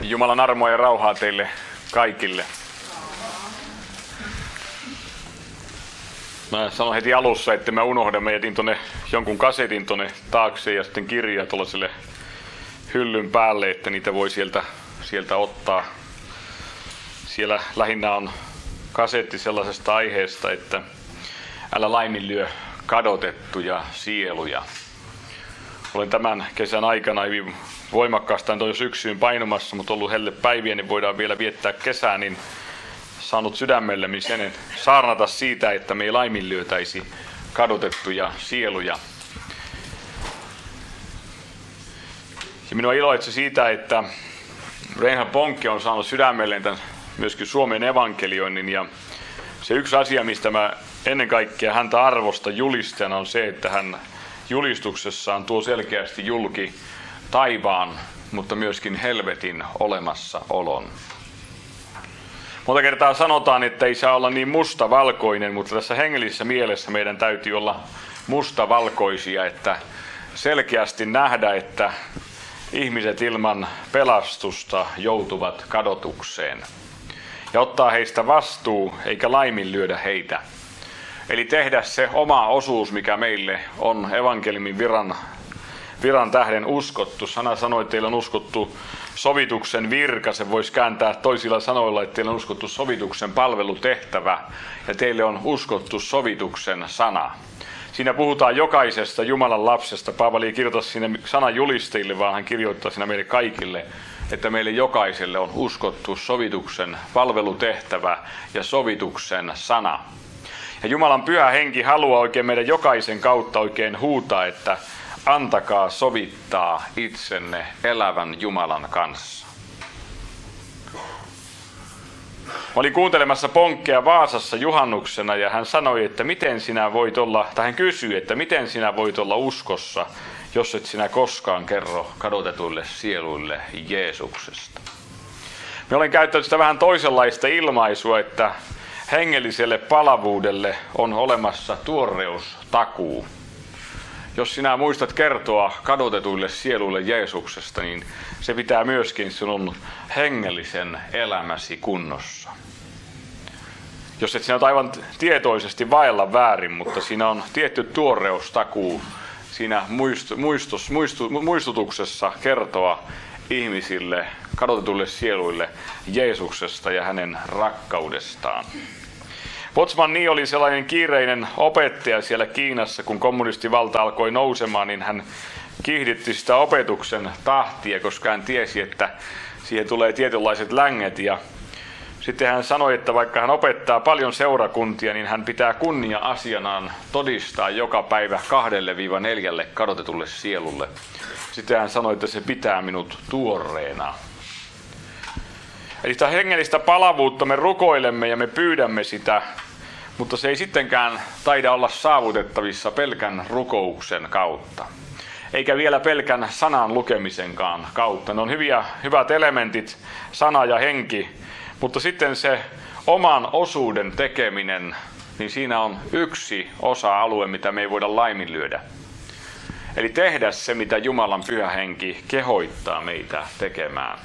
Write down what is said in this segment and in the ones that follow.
Jumalan armoa ja rauhaa teille kaikille. Mä sanon heti alussa, että mä unohdan. Mä jätin jonkun kasetin taakse ja sitten kirjaa tuollaiselle hyllyn päälle, että niitä voi sieltä ottaa. Siellä lähinnä on kasetti sellaisesta aiheesta, että älä laiminlyö kadotettuja sieluja. Olen tämän kesän aikana hyvin voimakkaasti jo syksyyn painumassa, mutta ollut hellepäiviä, niin voidaan vielä viettää kesää, niin saanut sydämelleni sen saarnata siitä, että me ei laiminlyötäisi kadotettuja sieluja. Ja minua iloitsi siitä, että Reinhard Bonke on saanut sydämelleen tämän myöskin Suomen evankelioinnin, ja se yksi asia, mistä mä ennen kaikkea häntä arvostan julistajana, on se, että hän julistuksessaan tuo selkeästi julki taivaan, mutta myöskin helvetin olemassaolon. Monta kertaa sanotaan, että ei saa olla niin mustavalkoinen, mutta tässä hengellisessä mielessä meidän täytyy olla mustavalkoisia, että selkeästi nähdä, että ihmiset ilman pelastusta joutuvat kadotukseen. Ja ottaa heistä vastuu, eikä laiminlyödä heitä. Eli tehdä se oma osuus, mikä meille on evankeliumin viran tähden uskottu. Sana sanoi, että teillä on uskottu sovituksen virka. Se voisi kääntää toisilla sanoilla, että teillä on uskottu sovituksen palvelutehtävä. Ja teille on uskottu sovituksen sana. Siinä puhutaan jokaisesta Jumalan lapsesta. Paavali ei kirjoita sinne sanan julistajille, vaan hän kirjoittaa siinä meille kaikille, että meille jokaiselle on uskottu sovituksen palvelutehtävä ja sovituksen sana. Ja Jumalan pyhä henki haluaa oikein meidän jokaisen kautta oikein huutaa, että antakaa sovittaa itsenne elävän Jumalan kanssa. Mä olin kuuntelemassa Bonkea Vaasassa juhannuksena ja hän sanoi, että miten sinä voit olla, tai hän kysyi, että miten sinä voit olla uskossa, jos et sinä koskaan kerro kadotetuille sieluille Jeesuksesta. Me olen käyttänyt sitä vähän toisenlaista ilmaisua, että hengelliselle palavuudelle on olemassa tuoreustakuu. Jos sinä muistat kertoa kadotetuille sieluille Jeesuksesta, niin se pitää myöskin sinun hengellisen elämäsi kunnossa. Jos et sinä aivan tietoisesti vaella väärin, mutta siinä on tietty tuoreustakuu siinä muistutuksessa kertoa ihmisille, kadotetuille sieluille Jeesuksesta ja hänen rakkaudestaan. Watchman Nee oli sellainen kiireinen opettaja siellä Kiinassa, kun kommunistivalta alkoi nousemaan, niin hän kiihdytti sitä opetuksen tahtia, koska hän tiesi, että siihen tulee tietynlaiset länget. Ja sitten hän sanoi, että vaikka hän opettaa paljon seurakuntia, niin hän pitää kunnia-asianaan todistaa joka päivä 2-4 kadotetulle sielulle. Sitten hän sanoi, että se pitää minut tuoreena. Eli sitä hengellistä palavuutta me rukoilemme ja me pyydämme sitä, mutta se ei sittenkään taida olla saavutettavissa pelkän rukouksen kautta. Eikä vielä pelkän sanan lukemisenkaan kautta. Ne on hyvät elementit, sana ja henki, mutta sitten se oman osuuden tekeminen, niin siinä on yksi osa-alue, mitä me ei voida laiminlyödä. Eli tehdä se, mitä Jumalan pyhä henki kehoittaa meitä tekemään.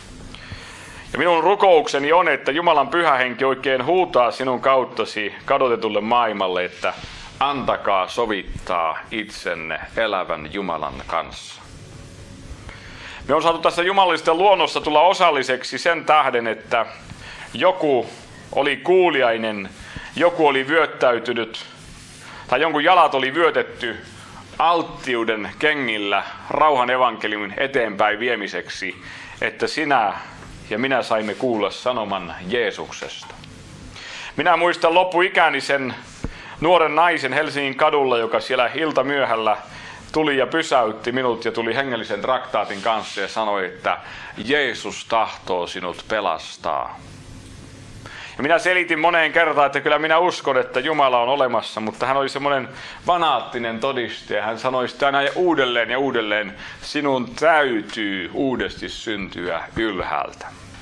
Ja minun rukoukseni on, että Jumalan pyhä henki oikein huutaa sinun kauttasi kadotetulle maailmalle, että antakaa sovittaa itsenne elävän Jumalan kanssa. Me on saatu tässä jumalallisten luonnossa tulla osalliseksi sen tähden, että joku oli kuuliainen, joku oli vyöttäytynyt, tai jonkun jalat oli vyötetty alttiuden kengillä rauhan evankeliumin eteenpäin viemiseksi, että sinä ja minä saimme kuulla sanoman Jeesuksesta. Minä muistan loppuikäni sen nuoren naisen Helsingin kadulla, joka siellä iltamyöhällä tuli ja pysäytti minut ja tuli hengellisen traktaatin kanssa ja sanoi, että Jeesus tahtoo sinut pelastaa. Ja minä selitin moneen kertaan, että kyllä minä uskon, että Jumala on olemassa, mutta hän oli semmoinen fanaattinen todistaja. Hän sanoi sitä aina uudelleen ja uudelleen, sinun täytyy uudesti syntyä ylhäältä.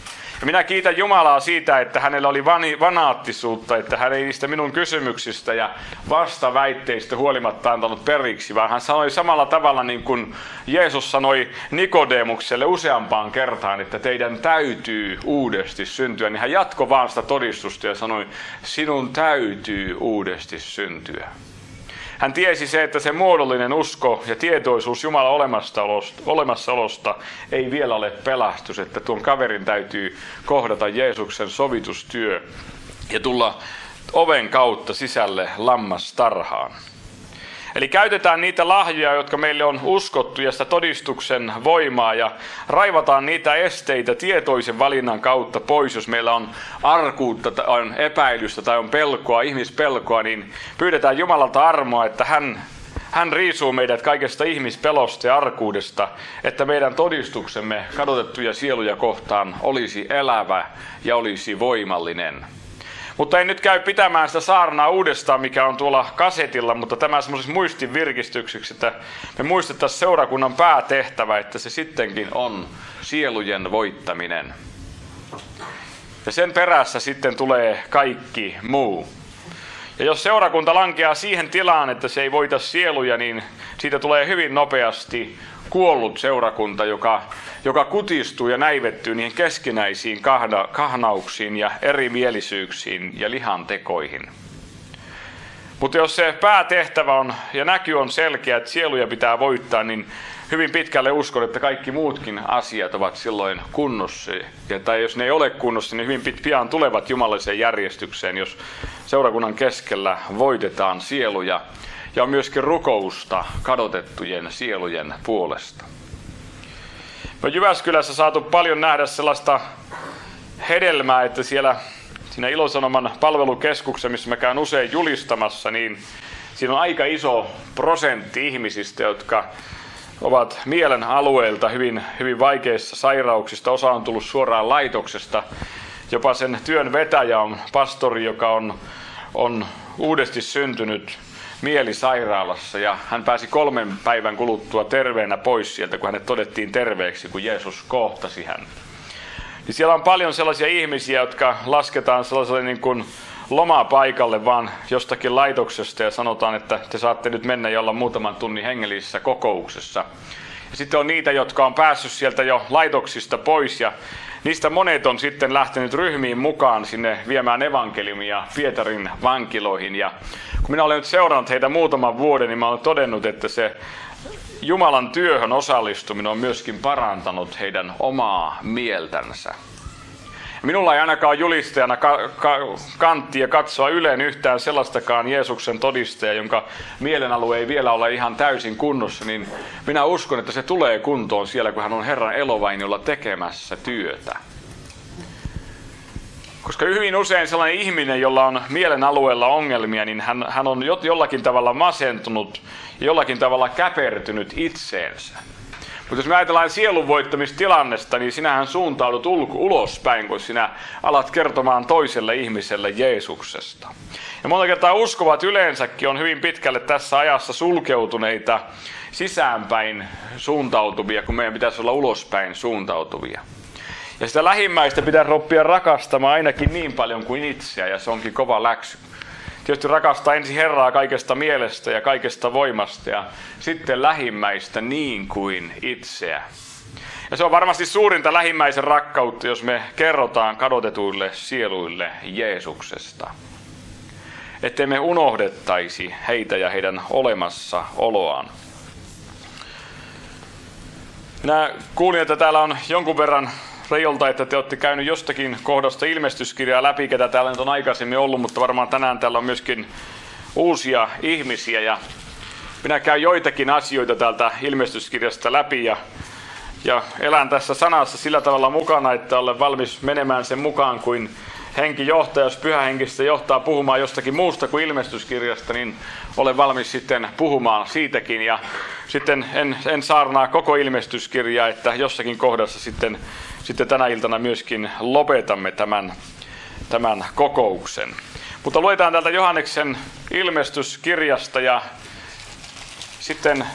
Minä kiitän Jumalaa siitä, että hänellä oli vanaattisuutta, että hän ei niistä minun kysymyksistä ja vastaväitteistä huolimatta antanut periksi, vaan hän sanoi samalla tavalla niin kuin Jeesus sanoi Nikodemukselle useampaan kertaan, että teidän täytyy uudesti syntyä. Niin hän jatkoi vaan sitä todistusta ja sanoi, sinun täytyy uudesti syntyä. Hän tiesi se, että se muodollinen usko ja tietoisuus Jumalan olemassaolosta ei vielä ole pelastus, että tuon kaverin täytyy kohdata Jeesuksen sovitustyö ja tulla oven kautta sisälle lammastarhaan. Eli käytetään niitä lahjoja, jotka meille on uskottu ja sitä todistuksen voimaa ja raivataan niitä esteitä tietoisen valinnan kautta pois. Jos meillä on arkuutta, on epäilystä tai on pelkoa, ihmispelkoa, niin pyydetään Jumalalta armoa, että hän riisuu meidät kaikesta ihmispelosta ja arkuudesta, että meidän todistuksemme kadotettuja sieluja kohtaan olisi elävä ja olisi voimallinen. Mutta en nyt käy pitämään sitä saarnaa uudestaan, mikä on tuolla kasetilla, mutta tämä semmoisessa muistin virkistykseksi, että me muistettaisiin seurakunnan päätehtävä, että se sittenkin on sielujen voittaminen. Ja sen perässä sitten tulee kaikki muu. Ja jos seurakunta lankeaa siihen tilaan, että se ei voita sieluja, niin siitä tulee hyvin nopeasti kuollut seurakunta, joka kutistuu ja näivettyy niihin keskinäisiin kahnauksiin ja erimielisyyksiin ja lihantekoihin. Mutta jos se päätehtävä on ja näky on selkeä, että sieluja pitää voittaa, niin hyvin pitkälle uskon, että kaikki muutkin asiat ovat silloin kunnossa. Tai jos ne ei ole kunnossa, niin hyvin pian tulevat jumalalliseen järjestykseen, jos seurakunnan keskellä voitetaan sieluja. Ja on myöskin rukousta kadotettujen sielujen puolesta. Me on Jyväskylässä saatu paljon nähdä sellaista hedelmää, että siinä Ilosanoman palvelukeskuksessa, missä mä käyn usein julistamassa, niin siinä on aika iso prosentti ihmisistä, jotka ovat mielen alueelta hyvin vaikeissa sairauksista. Osa on tullut suoraan laitoksesta. Jopa sen työn vetäjä on pastori, joka on uudesti syntynyt mielisairaalassa ja hän pääsi 3 päivän kuluttua terveenä pois sieltä, kun hänet todettiin terveeksi, kun Jeesus kohtasi hän. Ja siellä on paljon sellaisia ihmisiä, jotka lasketaan sellaiselle niin kuin lomapaikalle vaan jostakin laitoksesta ja sanotaan, että te saatte nyt mennä ja olla muutaman tunnin hengellisessä kokouksessa. Ja sitten on niitä, jotka on päässyt sieltä jo laitoksista pois ja niistä monet on sitten lähtenyt ryhmiin mukaan sinne viemään evankeliumia Pietarin vankiloihin. Ja kun minä olen nyt seurannut heitä muutaman vuoden, niin mä olen todennut, että se Jumalan työhön osallistuminen on myöskin parantanut heidän omaa mieltänsä. Minulla ei ainakaan julistajana kanttia katsoa Yleen yhtään sellaistakaan Jeesuksen todistajaa, jonka mielenalue ei vielä ole ihan täysin kunnossa, niin minä uskon, että se tulee kuntoon siellä, kun hän on Herran elovainiolla tekemässä työtä. Koska hyvin usein sellainen ihminen, jolla on mielen alueella ongelmia, niin hän on jollakin tavalla masentunut ja jollakin tavalla käpertynyt itseensä. Mutta jos me ajatellaan sielun voittamistilannesta, niin sinähän suuntaudut ulospäin, kun sinä alat kertomaan toiselle ihmiselle Jeesuksesta. Ja monta kertaa uskovat yleensäkin on hyvin pitkälle tässä ajassa sulkeutuneita sisäänpäin suuntautuvia, kun meidän pitäisi olla ulospäin suuntautuvia. Ja sitä lähimmäistä pitää oppia rakastamaan ainakin niin paljon kuin itseä, ja se onkin kova läksy. Tietysti rakastaa ensin Herraa kaikesta mielestä ja kaikesta voimasta ja sitten lähimmäistä niin kuin itseä. Ja se on varmasti suurinta lähimmäisen rakkautta, jos me kerrotaan kadotetuille sieluille Jeesuksesta. Ettei me unohdettaisi heitä ja heidän olemassaoloaan. Minä kuulin, että täällä on jonkun verran Reijolta, että te olette käynyt jostakin kohdasta ilmestyskirjaa läpi, ketä täällä nyt on aikaisemmin ollut, mutta varmaan tänään täällä on myöskin uusia ihmisiä. Ja minä käyn joitakin asioita täältä ilmestyskirjasta läpi ja elän tässä sanassa sillä tavalla mukana, että olen valmis menemään sen mukaan kuin henki johtaa. Jos Pyhä Henki johtaa puhumaan jostakin muusta kuin ilmestyskirjasta, niin olen valmis sitten puhumaan siitäkin. Ja sitten en saarnaa koko ilmestyskirjaa, että jossakin kohdassa sitten tänä iltana myöskin lopetamme tämän kokouksen. Mutta luetaan täältä Johanneksen ilmestyskirjasta ja sitten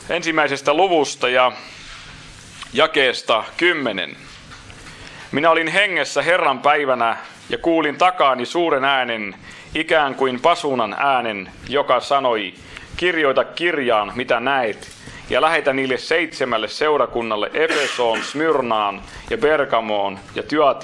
ensimmäisestä luvusta ja jakeesta 10. Minä olin hengessä Herran päivänä ja kuulin takaani suuren äänen, ikään kuin pasuunan äänen, joka sanoi, kirjoita kirjaan, mitä näet, ja lähetä niille 7 seurakunnalle Efesoon, Smyrnaan ja Bergamoon ja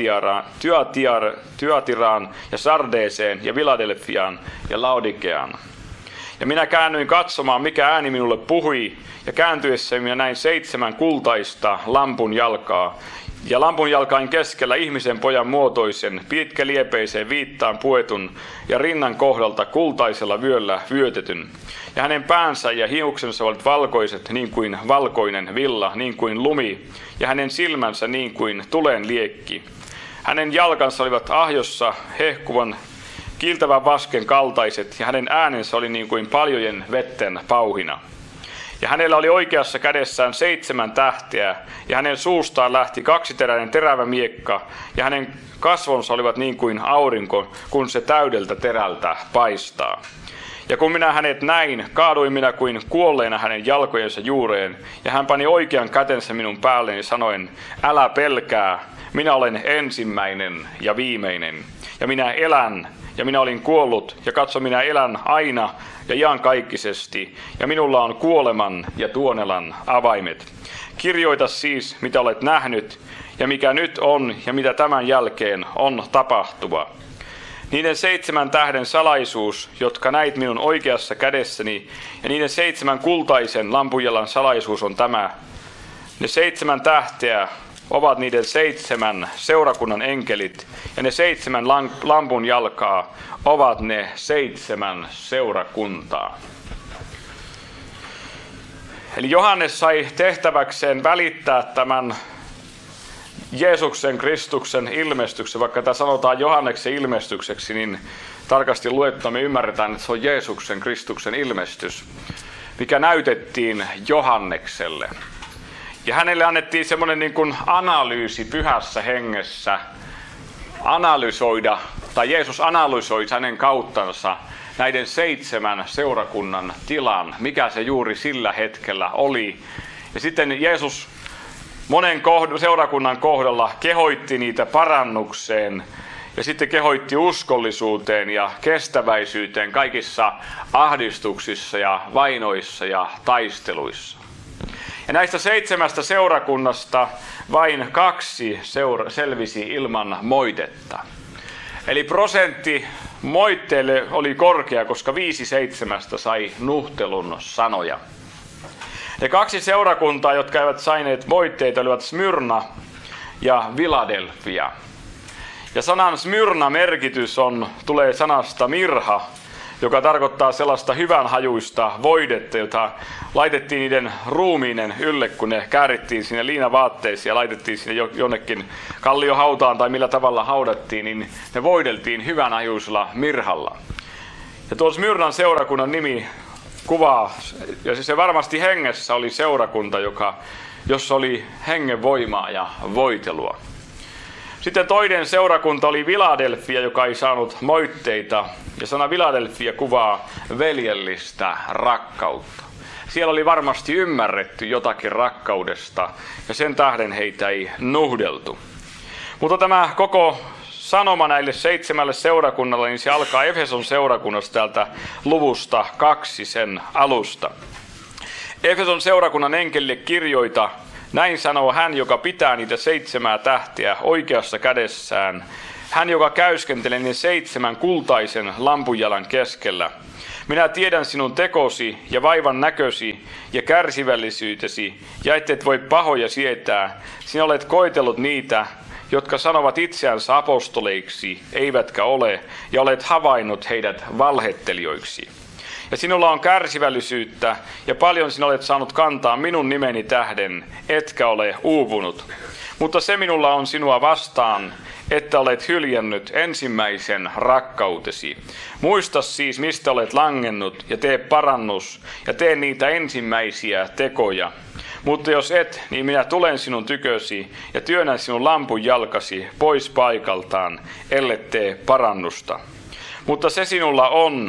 Thyatiraan ja Sardeeseen ja Filadelfiaan ja Laodikeaan. Ja minä käännyin katsomaan, mikä ääni minulle puhui, ja kääntyessä minä näin 7 kultaista lampun jalkaa, ja lampun jalkain keskellä ihmisen pojan muotoisen, pitkäliepeiseen viittaan puetun ja rinnan kohdalta kultaisella vyöllä vyötetyn. Ja hänen päänsä ja hiuksensa olivat valkoiset niin kuin valkoinen villa, niin kuin lumi, ja hänen silmänsä niin kuin tulen liekki. Hänen jalkansa olivat ahjossa hehkuvan kiiltävän vasken kaltaiset, ja hänen äänensä oli niin kuin paljojen vetten pauhina. Ja hänellä oli oikeassa kädessään 7 tähteä, ja hänen suustaan lähti 2-teräinen terävä miekka, ja hänen kasvonsa olivat niin kuin aurinko, kun se täydeltä terältä paistaa. Ja kun minä hänet näin, kaaduin minä kuin kuolleena hänen jalkojensa juureen, ja hän pani oikean kätensä minun päälleni sanoen, älä pelkää, minä olen ensimmäinen ja viimeinen, ja minä elän, ja minä olin kuollut, ja katso, minä elän aina ja iankaikkisesti, ja minulla on kuoleman ja tuonelan avaimet. Kirjoita siis, mitä olet nähnyt, ja mikä nyt on, ja mitä tämän jälkeen on tapahtuva. Niiden 7 tähden salaisuus, jotka näit minun oikeassa kädessäni, ja niiden 7 kultaisen lampunjalan salaisuus on tämä. Ne 7 tähteä ovat niiden 7 seurakunnan enkelit, ja ne 7 lampun jalkaa ovat ne 7 seurakuntaa. Eli Johannes sai tehtäväkseen välittää tämän Jeesuksen Kristuksen ilmestyksen. Vaikka tämä sanotaan Johanneksen ilmestykseksi, niin tarkasti luettuna me ymmärretään, että se on Jeesuksen Kristuksen ilmestys, mikä näytettiin Johannekselle. Ja hänelle annettiin semmoinen niin kuin analyysi pyhässä hengessä, analysoida, tai Jeesus analysoi hänen kauttansa näiden 7 seurakunnan tilan, mikä se juuri sillä hetkellä oli. Ja sitten Jeesus monen seurakunnan kohdalla kehoitti niitä parannukseen ja sitten kehoitti uskollisuuteen ja kestäväisyyteen kaikissa ahdistuksissa ja vainoissa ja taisteluissa. Ja näistä 7 seurakunnasta vain 2 selvisi ilman moitetta. Eli prosentti moitteille oli korkea, koska 5 7 sai nuhtelun sanoja. Ne 2 seurakuntaa, jotka eivät saineet moitteita, olivat Smyrna ja Filadelfia. Ja sanan Smyrna merkitys tulee sanasta mirha, joka tarkoittaa sellaista hyvänhajuista voidetta, jota laitettiin niiden ruumiinen ylle, kun ne käärittiin sinne liinavaatteisiin ja laitettiin sinne jonnekin kalliohautaan tai millä tavalla haudattiin, niin ne voideltiin hyvänhajuisella mirhalla. Ja tuo Smyrnan seurakunnan nimi kuvaa, ja se varmasti hengessä oli seurakunta, jossa oli hengen voimaa ja voitelua. Sitten toinen seurakunta oli Filadelfia, joka ei saanut moitteita, ja sana Filadelfia kuvaa veljellistä rakkautta. Siellä oli varmasti ymmärretty jotakin rakkaudesta, ja sen tähden heitä ei nuhdeltu. Mutta tämä koko sanoma näille 7 seurakunnalle, niin se alkaa Efeson seurakunnasta täältä luvusta 2 sen alusta. Efeson seurakunnan enkelille kirjoita, näin sanoo hän, joka pitää niitä 7 tähteä oikeassa kädessään. Hän, joka käyskentelee ne 7 kultaisen lampunjalan keskellä. Minä tiedän sinun tekosi ja vaivan näkösi ja kärsivällisyytesi, ja et voi pahoja sietää. Sinä olet koetellut niitä, jotka sanovat itseänsä apostoleiksi, eivätkä ole, ja olet havainnut heidät valhettelijoiksi. Ja sinulla on kärsivällisyyttä, ja paljon sinä olet saanut kantaa minun nimeni tähden, etkä ole uupunut. Mutta se minulla on sinua vastaan, että olet hyljännyt ensimmäisen rakkautesi. Muista siis, mistä olet langennut, ja tee parannus, ja tee niitä ensimmäisiä tekoja. Mutta jos et, niin minä tulen sinun tykösi, ja työnnän sinun lampun jalkasi pois paikaltaan, ellet tee parannusta. Mutta se sinulla on,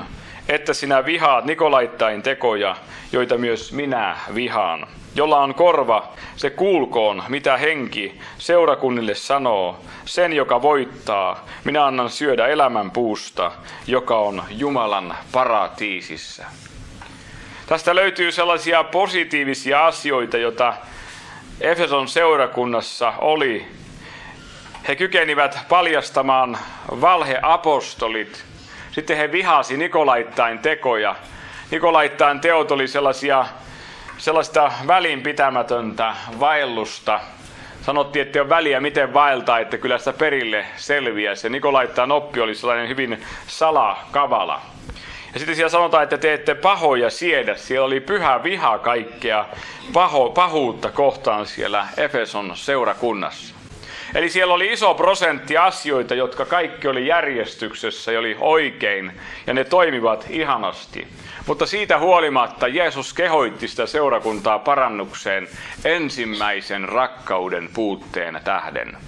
että sinä vihaat Nikolaittain tekoja, joita myös minä vihaan. Jolla on korva, se kuulkoon, mitä henki seurakunnille sanoo. Sen, joka voittaa, minä annan syödä elämän puusta, joka on Jumalan paratiisissa. Tästä löytyy sellaisia positiivisia asioita, joita Efeson seurakunnassa oli. He kykenivät paljastamaan valheapostolit. Sitten he vihasi Nikolaittain tekoja. Nikolaittain teot oli sellaista välinpitämätöntä vaellusta. Sanottiin, että ei ole väliä miten vaeltaa, että kyllä sitä perille selviää. Se Nikolaittain oppi oli sellainen hyvin salakavala. Ja sitten siellä sanotaan, että te ette pahoja siedä. Siellä oli pyhä viha kaikkea pahuutta kohtaan siellä Efeson seurakunnassa. Eli siellä oli iso prosentti asioita, jotka kaikki oli järjestyksessä ja oli oikein. Ja ne toimivat ihanasti. Mutta siitä huolimatta Jeesus kehoitti sitä seurakuntaa parannukseen ensimmäisen rakkauden puutteen tähden.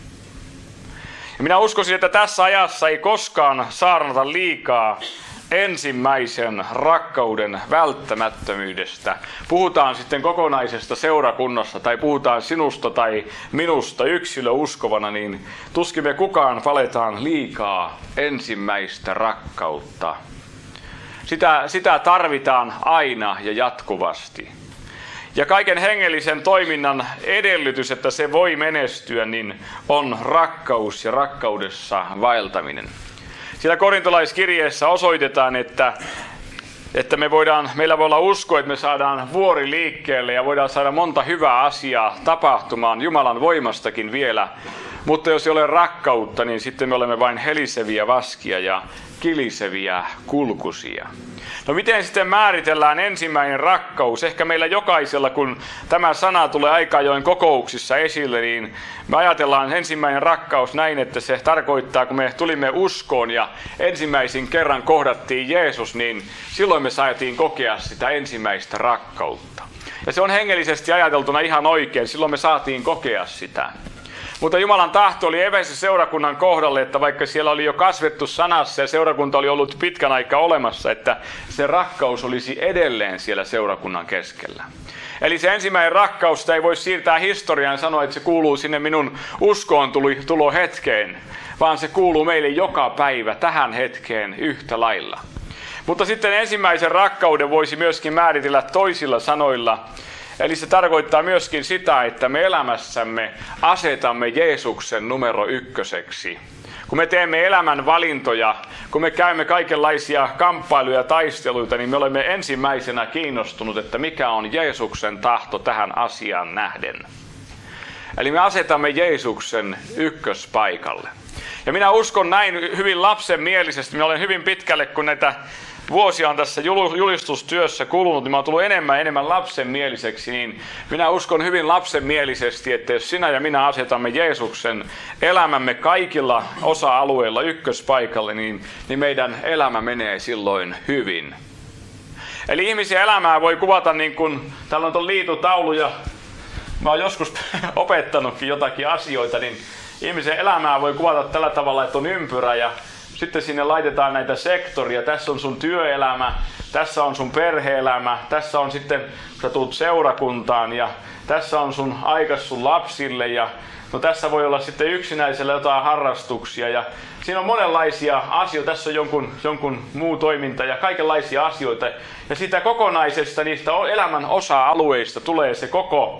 Ja minä uskoisin, että tässä ajassa ei koskaan saarnata liikaa ensimmäisen rakkauden välttämättömyydestä. Puhutaan sitten kokonaisesta seurakunnasta tai puhutaan sinusta tai minusta yksilöuskovana, niin tuskin me kukaan paletaan liikaa ensimmäistä rakkautta. Sitä tarvitaan aina ja jatkuvasti. Ja kaiken hengellisen toiminnan edellytys, että se voi menestyä, niin on rakkaus ja rakkaudessa vaeltaminen. Siellä korintolaiskirjeessä osoitetaan, että meillä voi olla usko, että me saadaan vuori liikkeelle ja voidaan saada monta hyvää asiaa tapahtumaan Jumalan voimastakin vielä. Mutta jos ei ole rakkautta, niin sitten me olemme vain heliseviä vaskia ja kiliseviä kulkusia. No miten sitten määritellään ensimmäinen rakkaus? Ehkä meillä jokaisella, kun tämä sana tulee aika ajoin kokouksissa esille, niin me ajatellaan ensimmäinen rakkaus näin, että se tarkoittaa, kun me tulimme uskoon ja ensimmäisen kerran kohdattiin Jeesus, niin silloin me saatiin kokea sitä ensimmäistä rakkautta. Ja se on hengellisesti ajateltuna ihan oikein, silloin me saatiin kokea sitä. Mutta Jumalan tahto oli Efeson seurakunnan kohdalle, että vaikka siellä oli jo kasvettu sanassa ja seurakunta oli ollut pitkän aikaa olemassa, että se rakkaus olisi edelleen siellä seurakunnan keskellä. Eli se ensimmäinen rakkaus, sitä ei voi siirtää historiaan ja sanoa, että se kuuluu sinne minun uskoon tulo hetkeen, vaan se kuuluu meille joka päivä tähän hetkeen yhtä lailla. Mutta sitten ensimmäisen rakkauden voisi myöskin määritellä toisilla sanoilla. Eli se tarkoittaa myöskin sitä, että me elämässämme asetamme Jeesuksen numero ykköseksi. Kun me teemme elämän valintoja, kun me käymme kaikenlaisia kamppailuja ja taisteluita, niin me olemme ensimmäisenä kiinnostunut, että mikä on Jeesuksen tahto tähän asiaan nähden. Eli me asetamme Jeesuksen ykköspaikalle. Ja minä uskon näin hyvin lapsenmielisesti, minä olen hyvin pitkälle, kun näitä vuosia on tässä julistustyössä kulunut, niin mä oon tullut enemmän lapsenmieliseksi, niin minä uskon hyvin lapsenmielisesti, että jos sinä ja minä asetamme Jeesuksen elämämme kaikilla osa-alueilla ykköspaikalle, niin meidän elämä menee silloin hyvin. Eli ihmisen elämää voi kuvata niin kuin, täällä on tuon liitutaulu ja mä oon joskus opettanutkin jotakin asioita, niin ihmisen elämää voi kuvata tällä tavalla, että on ympyrä ja sitten sinne laitetaan näitä sektoria. Tässä on sun työelämä, tässä on sun perhe-elämä, tässä on sitten, kun sä tulet seurakuntaan ja tässä on sun aikas sun lapsille ja no tässä voi olla sitten yksinäisellä jotain harrastuksia ja siinä on monenlaisia asioita, tässä on jonkun muu toiminta ja kaikenlaisia asioita. Ja siitä kokonaisesta, niistä elämän osa-alueista tulee se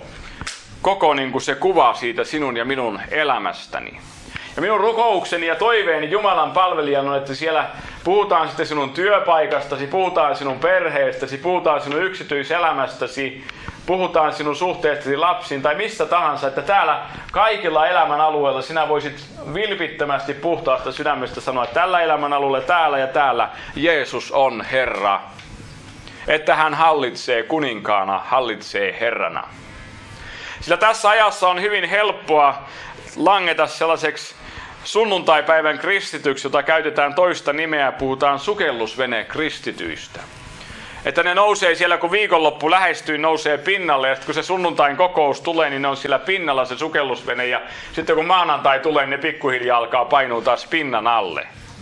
koko niin kuin se kuva siitä sinun ja minun elämästäni. Ja minun rukoukseni ja toiveeni Jumalan palvelijana on, että siellä puhutaan sitten sinun työpaikastasi, puhutaan sinun perheestäsi, puhutaan sinun yksityiselämästäsi, puhutaan sinun suhteestasi lapsiin tai missä tahansa, että täällä kaikilla elämän alueilla sinä voisit vilpittömästi puhtaasta sydämestä sanoa, että tällä elämän alueella, täällä ja täällä Jeesus on Herra. Että hän hallitsee kuninkaana, hallitsee Herrana. Sillä tässä ajassa on hyvin helppoa langeta sellaiseksi sunnuntaipäivän kristityksi, jota käytetään toista nimeä, puhutaan sukellusvene kristityistä. Että ne nousee siellä, kun viikonloppu lähestyy, nousee pinnalle, ja kun se sunnuntain kokous tulee, niin ne on siellä pinnalla se sukellusvene, ja sitten kun maanantai tulee, niin ne pikkuhiljaa alkaa painua taas pinnan alle.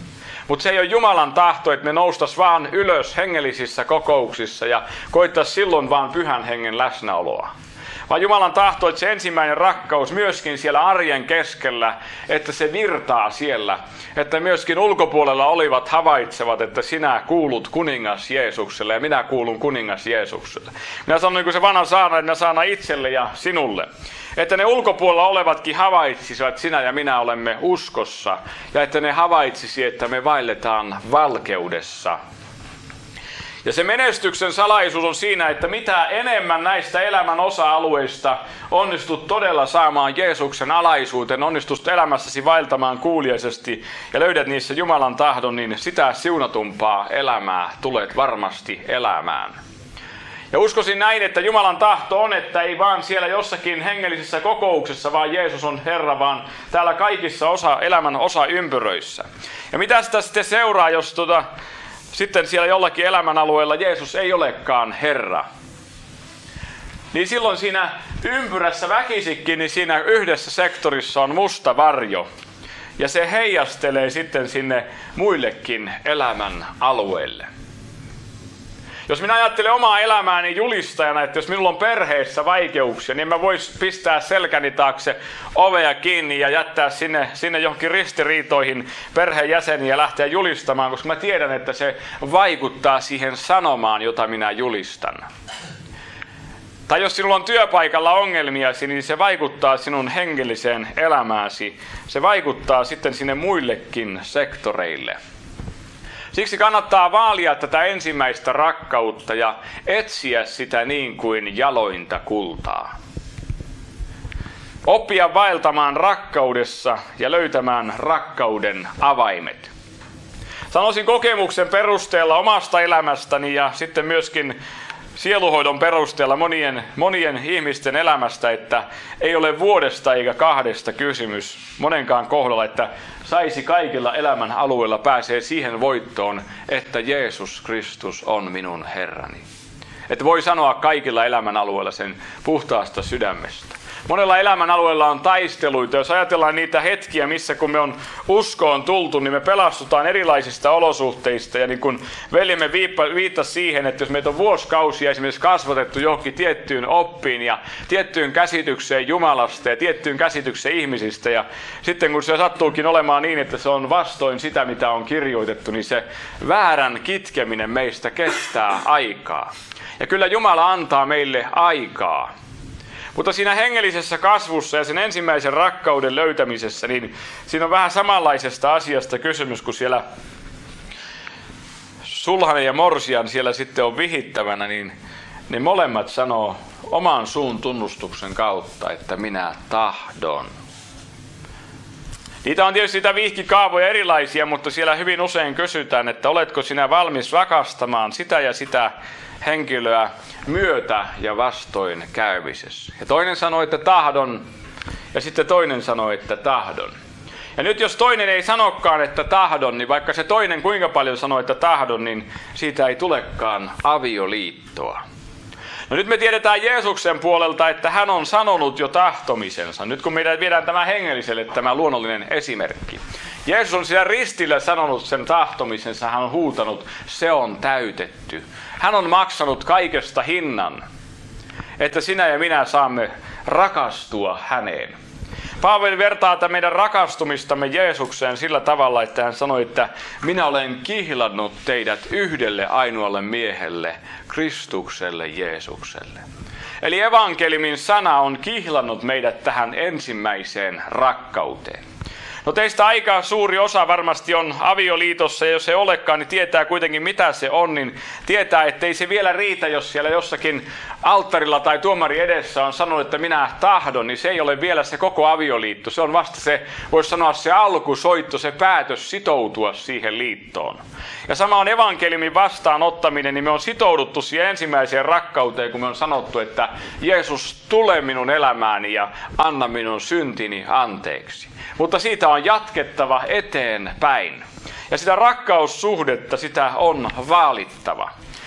Mutta se ei ole Jumalan tahto, että me noustas vaan ylös hengellisissä kokouksissa ja koittaisi silloin vaan pyhän hengen läsnäoloa. Vaan Jumalan tahto, että se ensimmäinen rakkaus myöskin siellä arjen keskellä, että se virtaa siellä. Että myöskin ulkopuolella olivat havaitsevat, että sinä kuulut kuningas Jeesukselle ja minä kuulun kuningas Jeesukselle. Minä sanon niin kuin se vanha saarna, että minä saana itselle ja sinulle. Että ne ulkopuolella olevatkin havaitsisivat, että sinä ja minä olemme uskossa. Ja että ne havaitsisi, että me vaelletaan valkeudessa. Ja se menestyksen salaisuus on siinä, että mitä enemmän näistä elämän osa-alueista onnistut todella saamaan Jeesuksen alaisuuteen, onnistut elämässäsi vaeltamaan kuuliaisesti ja löydät niissä Jumalan tahdon, niin sitä siunatumpaa elämää tulet varmasti elämään. Ja uskoisin näin, että Jumalan tahto on, että ei vaan siellä jossakin hengellisessä kokouksessa, vaan Jeesus on Herra, vaan täällä kaikissa elämän osaympyröissä. Ja mitä sitä sitten seuraa, jos sitten siellä jollakin elämänalueella Jeesus ei olekaan Herra? Niin silloin siinä ympyrässä väkisikin, niin siinä yhdessä sektorissa on musta varjo. Ja se heijastelee sitten sinne muillekin elämän alueille. Jos minä ajattelen omaa elämääni julistajana, että jos minulla on perheessä vaikeuksia, niin mä vois pistää selkäni taakse ovea kiinni ja jättää sinne johonkin ristiriitoihin perheenjäseniä ja lähteä julistamaan, koska mä tiedän, että se vaikuttaa siihen sanomaan, jota minä julistan. Tai jos sinulla on työpaikalla ongelmiasi, niin se vaikuttaa sinun hengelliseen elämääsi. Se vaikuttaa sitten sinne muillekin sektoreille. Siksi kannattaa vaalia tätä ensimmäistä rakkautta ja etsiä sitä niin kuin jalointa kultaa. Oppia vaeltamaan rakkaudessa ja löytämään rakkauden avaimet. Sanoisin kokemuksen perusteella omasta elämästäni ja sitten myöskin sieluhoidon perusteella monien ihmisten elämästä, että ei ole vuodesta eikä kahdesta kysymys monenkaan kohdalla, että saisi kaikilla elämän alueilla pääsee siihen voittoon, että Jeesus Kristus on minun Herrani. Että voi sanoa kaikilla elämän alueilla sen puhtaasta sydämestä. Monella elämän alueella on taisteluita. Jos ajatellaan niitä hetkiä, missä kun me on uskoon tultu, niin me pelastutaan erilaisista olosuhteista. Ja niin kuin veljemme viittasi siihen, että jos meitä on vuosikausia esimerkiksi kasvatettu johonkin tiettyyn oppiin ja tiettyyn käsitykseen Jumalasta ja tiettyyn käsitykseen ihmisistä. Ja sitten kun se sattuukin olemaan niin, että se on vastoin sitä, mitä on kirjoitettu, niin se väärän kitkeminen meistä kestää aikaa. Ja kyllä Jumala antaa meille aikaa. Mutta siinä hengellisessä kasvussa ja sen ensimmäisen rakkauden löytämisessä, niin siinä on vähän samanlaisesta asiasta kysymys, kun siellä sulhanen ja morsian siellä sitten on vihittävänä, niin ne molemmat sanoo oman suun tunnustuksen kautta, että minä tahdon. Niitä on tietysti sitä vihkikaavoja erilaisia, mutta siellä hyvin usein kysytään, että oletko sinä valmis rakastamaan sitä ja sitä henkilöä myötä ja vastoin käymisessä. Ja toinen sanoi, että tahdon, ja sitten toinen sanoi, että tahdon. Ja nyt jos toinen ei sanokaan, että tahdon, niin vaikka se toinen kuinka paljon sanoi, että tahdon, niin siitä ei tulekaan avioliittoa. No nyt me tiedetään Jeesuksen puolelta, että hän on sanonut jo tahtomisensa. Nyt kun meidän viedään tämä hengelliselle tämä luonnollinen esimerkki. Jeesus on siellä ristillä sanonut sen tahtomisensa, hän on huutanut, se on täytetty. Hän on maksanut kaikesta hinnan, että sinä ja minä saamme rakastua häneen. Paavali vertaa tätä meidän rakastumistamme Jeesukseen sillä tavalla, että hän sanoi, että minä olen kihlannut teidät yhdelle ainoalle miehelle, Kristukselle Jeesukselle. Eli evankeliumin sana on kihlannut meidät tähän ensimmäiseen rakkauteen. No teistä aika suuri osa varmasti on avioliitossa, ja jos ei olekaan, niin tietää kuitenkin mitä se on, niin tietää, ettei se vielä riitä, jos siellä jossakin alttarilla tai tuomari edessä on sanonut, että minä tahdon, niin se ei ole vielä se koko avioliitto. Se on vasta se, voisi sanoa se alkusoitto, se päätös sitoutua siihen liittoon. Ja sama on evankeliumin vastaanottaminen, niin me on sitouduttu siihen ensimmäiseen rakkauteen, kun me on sanottu, että Jeesus, tule minun elämääni ja anna minun syntini anteeksi. Mutta siitä on jatkettava eteenpäin. Ja sitä rakkaussuhdetta, sitä on vaalittava.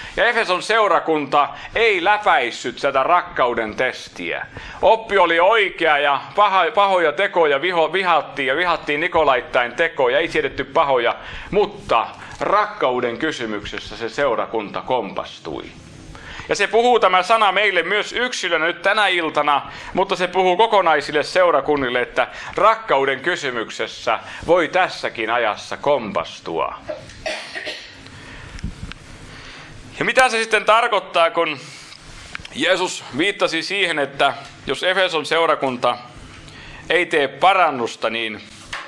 Ja Efeson seurakunta ei läpäissyt tätä rakkauden testiä. Oppi oli oikea ja pahoja tekoja vihattiin Nikolaittain tekoja, ei siedetty pahoja, mutta rakkauden kysymyksessä se seurakunta kompastui. Ja se puhuu tämä sana meille myös yksilönä nyt tänä iltana, mutta se puhuu kokonaisille seurakunnille, että rakkauden kysymyksessä voi tässäkin ajassa kompastua. Ja mitä se sitten tarkoittaa, kun Jeesus viittasi siihen, että jos Efeson seurakunta ei tee parannusta, niin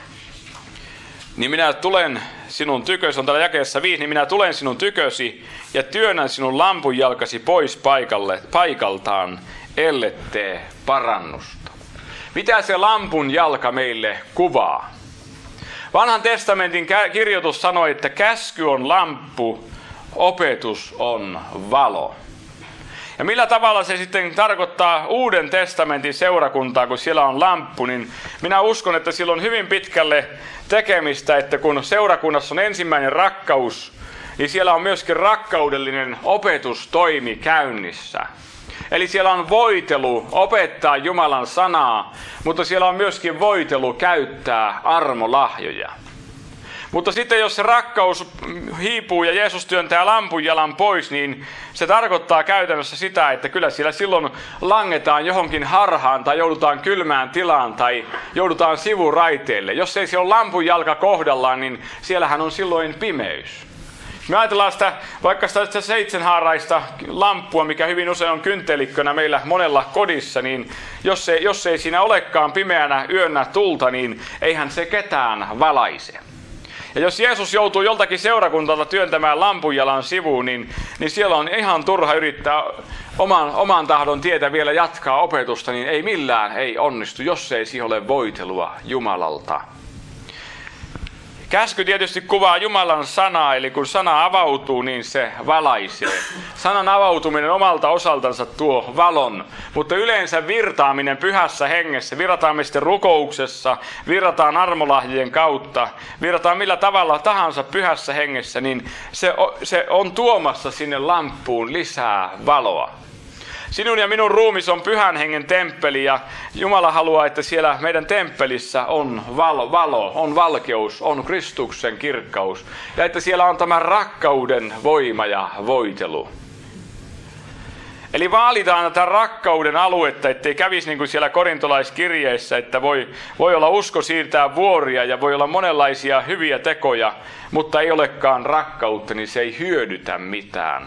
minä tulen sinun tykösi, on täällä jakeessa 5, niin minä tulen sinun tykösi ja työnnän sinun lampunjalkasi pois paikaltaan, ellet tee parannusta. Mitä se lampun jalka meille kuvaa? Vanhan testamentin kirjoitus sanoi, että käsky on lamppu, opetus on valo. Ja millä tavalla se sitten tarkoittaa Uuden testamentin seurakuntaa, kun siellä on lamppu, niin minä uskon, että sillä on hyvin pitkälle tekemistä, että kun seurakunnassa on ensimmäinen rakkaus, niin siellä on myöskin rakkaudellinen opetustoimi käynnissä. Eli siellä on voitelu opettaa Jumalan sanaa, mutta siellä on myöskin voitelu käyttää armolahjoja. Mutta sitten jos se rakkaus hiipuu ja Jeesus työntää lampunjalan pois, niin se tarkoittaa käytännössä sitä, että kyllä siellä silloin langetaan johonkin harhaan tai joudutaan kylmään tilaan tai joudutaan sivuraiteille. Jos ei se ole lampunjalka kohdallaan, niin siellähän on silloin pimeys. Me ajatellaan sitä, vaikka sitä 7-haaraista lamppua, mikä hyvin usein on kyntelikkönä meillä monella kodissa, niin jos ei siinä olekaan pimeänä yönä tulta, niin eihän se ketään valaise. Ja jos Jeesus joutuu joltakin seurakuntalta työntämään lampunjalan sivuun, niin siellä on ihan turha yrittää oman tahdon tietä vielä jatkaa opetusta, niin ei millään ei onnistu, jos ei siihen ole voitelua Jumalalta. Käsky tietysti kuvaa Jumalan sanaa, eli kun sana avautuu, niin se valaisee. Sanan avautuminen omalta osaltansa tuo valon, mutta yleensä virtaaminen pyhässä hengessä, virrataan me sitten rukouksessa, virrataan armolahjojen kautta, virrataan millä tavalla tahansa pyhässä hengessä, niin se on tuomassa sinne lamppuun lisää valoa. Sinun ja minun ruumis on pyhän hengen temppeli ja Jumala haluaa, että siellä meidän temppelissä on valo, on valkeus, on Kristuksen kirkkaus ja että siellä on tämä rakkauden voima ja voitelu. Eli vaalitaan tätä rakkauden aluetta, ettei kävisi niin kuin siellä korintolaiskirjeessä, että voi olla usko siirtää vuoria ja voi olla monenlaisia hyviä tekoja, mutta ei olekaan rakkautta, niin se ei hyödytä mitään.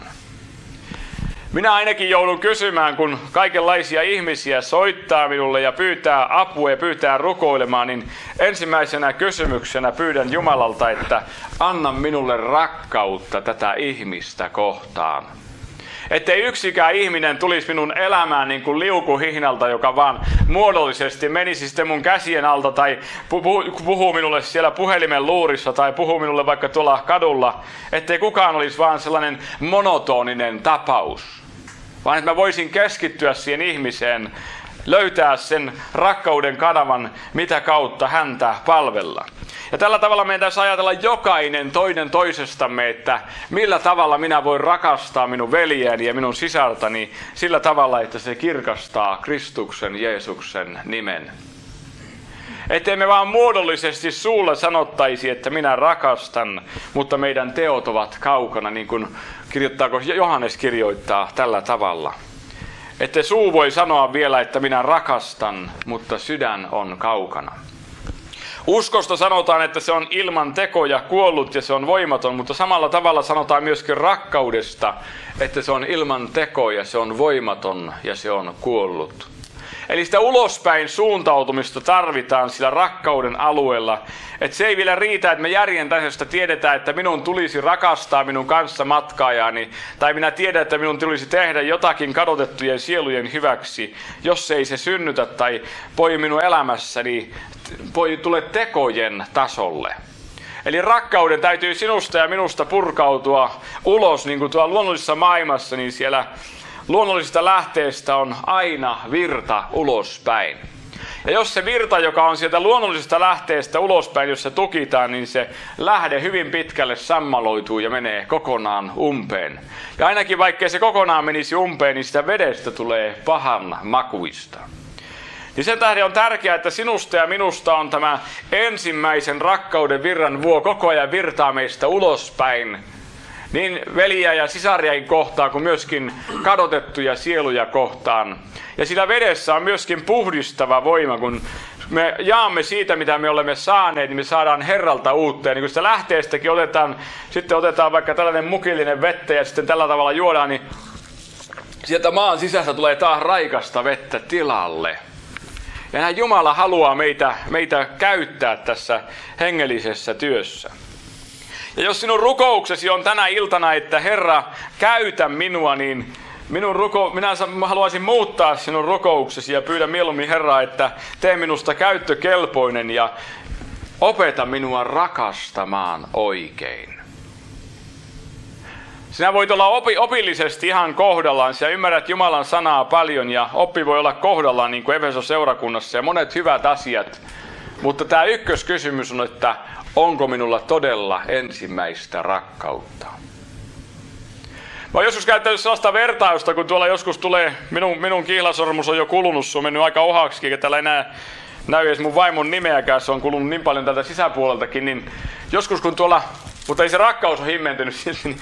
Minä ainakin joudun kysymään, kun kaikenlaisia ihmisiä soittaa minulle ja pyytää apua ja pyytää rukoilemaan, niin ensimmäisenä kysymyksenä pyydän Jumalalta, että anna minulle rakkautta tätä ihmistä kohtaan. Ettei yksikään ihminen tulisi minun elämään niin kuin liukuhihnalta, joka vaan muodollisesti menisi sitten mun käsien alta tai puhuu minulle siellä puhelimen luurissa tai puhuu minulle vaikka tuolla kadulla. Ettei kukaan olisi vaan sellainen monotoninen tapaus, vaan että mä voisin keskittyä siihen ihmiseen, löytää sen rakkauden kanavan, mitä kautta häntä palvella. Ja tällä tavalla meidän täytyy ajatella jokainen toinen toisestamme, että millä tavalla minä voin rakastaa minun veljeäni ja minun sisartani sillä tavalla, että se kirkastaa Kristuksen Jeesuksen nimen. Ettei me vaan muodollisesti suulla sanottaisi, että minä rakastan, mutta meidän teot ovat kaukana, niin kuin Johannes kirjoittaa tällä tavalla. Että suu voi sanoa vielä, että minä rakastan, mutta sydän on kaukana. Uskosta sanotaan, että se on ilman tekoja kuollut ja se on voimaton, mutta samalla tavalla sanotaan myöskin rakkaudesta, että se on ilman tekoja, se on voimaton ja se on kuollut. Eli sitä ulospäin suuntautumista tarvitaan sillä rakkauden alueella. Että se ei vielä riitä, että me järjen tasosta tiedetään, että minun tulisi rakastaa minun kanssa matkaajani. Tai minä tiedän, että minun tulisi tehdä jotakin kadotettujen sielujen hyväksi. Jos ei se synnytä tai poji minun elämässäni, tule tekojen tasolle. Eli rakkauden täytyy sinusta ja minusta purkautua ulos, niin kuin tuolla luonnollisessa maailmassa, niin siellä luonnollisesta lähteestä on aina virta ulospäin. Ja jos se virta, joka on sieltä luonnollisesta lähteestä ulospäin, jos se tukitaan, niin se lähde hyvin pitkälle sammaloituu ja menee kokonaan umpeen. Ja ainakin vaikkei se kokonaan menisi umpeen, niin sitä vedestä tulee pahan makuista. Niin sen tähden on tärkeää, että sinusta ja minusta on tämä ensimmäisen rakkauden virran vuo koko ajan virtaa meistä ulospäin. Niin veliä ja sisariain kohtaan kuin myöskin kadotettuja sieluja kohtaan. Ja sillä vedessä on myöskin puhdistava voima, kun me jaamme siitä, mitä me olemme saaneet, niin me saadaan Herralta uutta. Ja niin kun sitä lähteestäkin otetaan vaikka tällainen mukillinen vettä ja sitten tällä tavalla juodaan, niin sieltä maan sisästä tulee taas raikasta vettä tilalle. Ja näin Jumala haluaa meitä käyttää tässä hengellisessä työssä. Ja jos sinun rukouksesi on tänä iltana, että Herra, käytä minua, niin minä haluaisin muuttaa sinun rukouksesi ja pyydän mieluummin Herraa, että tee minusta käyttökelpoinen ja opeta minua rakastamaan oikein. Sinä voit olla opillisesti ihan kohdallaan, sinä ymmärrät Jumalan sanaa paljon ja oppi voi olla kohdallaan niin kuin Efesos-seurakunnassa ja monet hyvät asiat. Mutta tämä ykköskysymys on, että onko minulla todella ensimmäistä rakkautta? Mä oon joskus käyttänyt sellaista vertausta, kun tuolla joskus tulee, minun kihlasormus on jo kulunut, se on mennyt aika ohaksikin, eikä täällä enää näy edes mun vaimon nimeäkään, se on kulunut niin paljon tältä sisäpuoleltakin, niin joskus kun tuolla, mutta ei se rakkaus ole himmentynyt silti,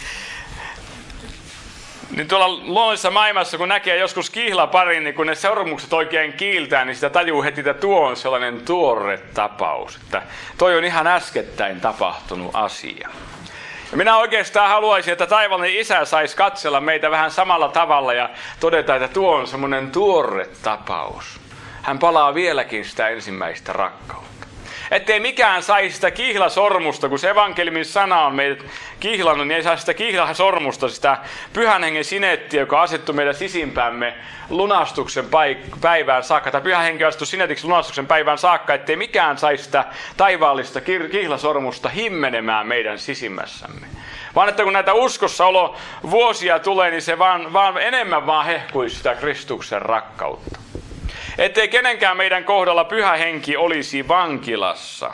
niin tuolla luonnollisessa maailmassa, kun näkee joskus kihlaparin, niin kun ne sormukset oikein kiiltää, niin sitä tajuu heti, että tuo on sellainen tuore tapaus. Että toi on ihan äskettäin tapahtunut asia. Ja minä oikeastaan haluaisin, että taivaallinen Isä saisi katsella meitä vähän samalla tavalla ja todeta, että tuo on semmoinen tuore tapaus. Hän palaa vieläkin sitä ensimmäistä rakkautta. Ettei mikään saisi sitä kihlasormusta, kun se evankeliumin sana on meidät kihlannut, niin ei saa sitä kihlasormusta, sitä pyhän hengen sinettiä, joka asettui meidän sisimpäämme lunastuksen päivään saakka. Tai pyhä henki astui sinetiksi lunastuksen päivään saakka, ettei mikään saisi sitä taivaallista kihlasormusta himmenemään meidän sisimmässämme. Vaan että kun näitä uskossaolo vuosia tulee, niin se vaan enemmän vaan hehkuisi sitä Kristuksen rakkautta. Ettei kenenkään meidän kohdalla pyhä henki olisi vankilassa.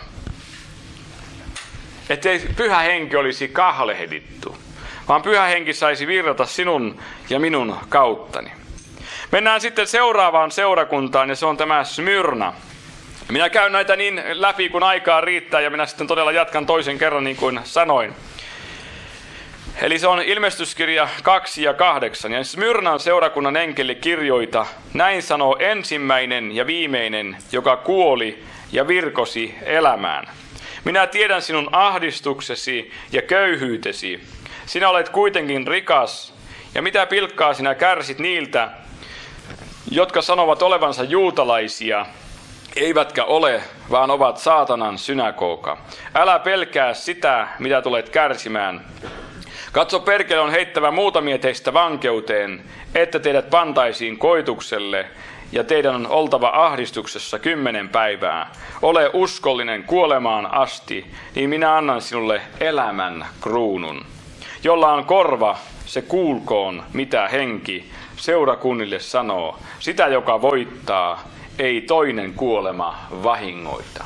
Ettei pyhä henki olisi kahlehdittu, vaan pyhä henki saisi virrata sinun ja minun kauttani. Mennään sitten seuraavaan seurakuntaan ja se on tämä Smyrna. Minä käyn näitä niin läpi kun aikaa riittää ja minä sitten todella jatkan toisen kerran niin kuin sanoin. Eli se on ilmestyskirja 2 ja 8. Ja Smyrnan seurakunnan enkeli kirjoita, näin sanoo ensimmäinen ja viimeinen, joka kuoli ja virkosi elämään. Minä tiedän sinun ahdistuksesi ja köyhyytesi. Sinä olet kuitenkin rikas, ja mitä pilkkaa sinä kärsit niiltä, jotka sanovat olevansa juutalaisia, eivätkä ole, vaan ovat saatanan synagoga. Älä pelkää sitä, mitä tulet kärsimään. Katso, perkele on heittävä muutamia teistä vankeuteen, että teidät pantaisiin koitukselle, ja teidän on oltava ahdistuksessa 10 päivää. Ole uskollinen kuolemaan asti, niin minä annan sinulle elämän kruunun. Jolla on korva, se kuulkoon, mitä henki seurakunnille sanoo. Sitä, joka voittaa, ei toinen kuolema vahingoita.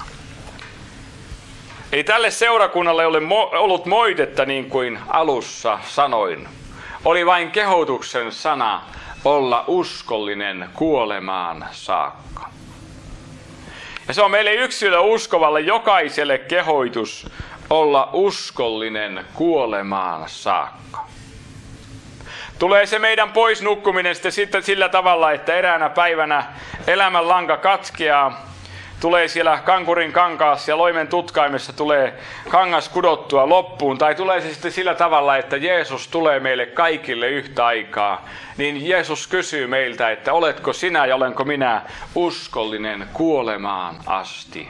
Ei tälle seurakunnalle ole ollut moitetta niin kuin alussa sanoin. Oli vain kehotuksen sana olla uskollinen kuolemaan saakka. Ja se on meille yksilö uskovalle jokaiselle kehoitus olla uskollinen kuolemaan saakka. Tulee se meidän pois nukkuminen sitten sillä tavalla, että eräänä päivänä elämän lanka katkeaa. Tulee siellä kankurin kankaassa ja loimen tutkaimessa tulee kangas kudottua loppuun. Tai tulee se sitten sillä tavalla, että Jeesus tulee meille kaikille yhtä aikaa. Niin Jeesus kysyy meiltä, että oletko sinä ja olenko minä uskollinen kuolemaan asti.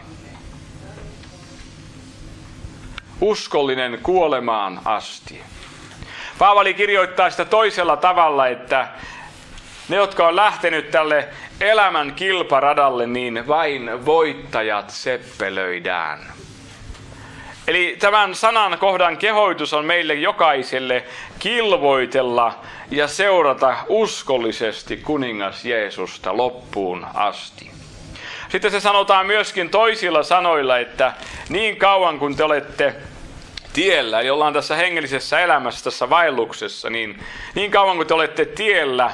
Uskollinen kuolemaan asti. Paavali kirjoittaa sitä toisella tavalla, että ne, jotka on lähtenyt tälle elämän kilparadalle, niin vain voittajat seppelöidään. Eli tämän sanan kohdan kehoitus on meille jokaiselle kilvoitella ja seurata uskollisesti kuningas Jeesusta loppuun asti. Sitten se sanotaan myöskin toisilla sanoilla, että niin kauan kun te olette tiellä, eli ollaan tässä hengellisessä elämässä, tässä vaelluksessa, niin kauan kun te olette tiellä,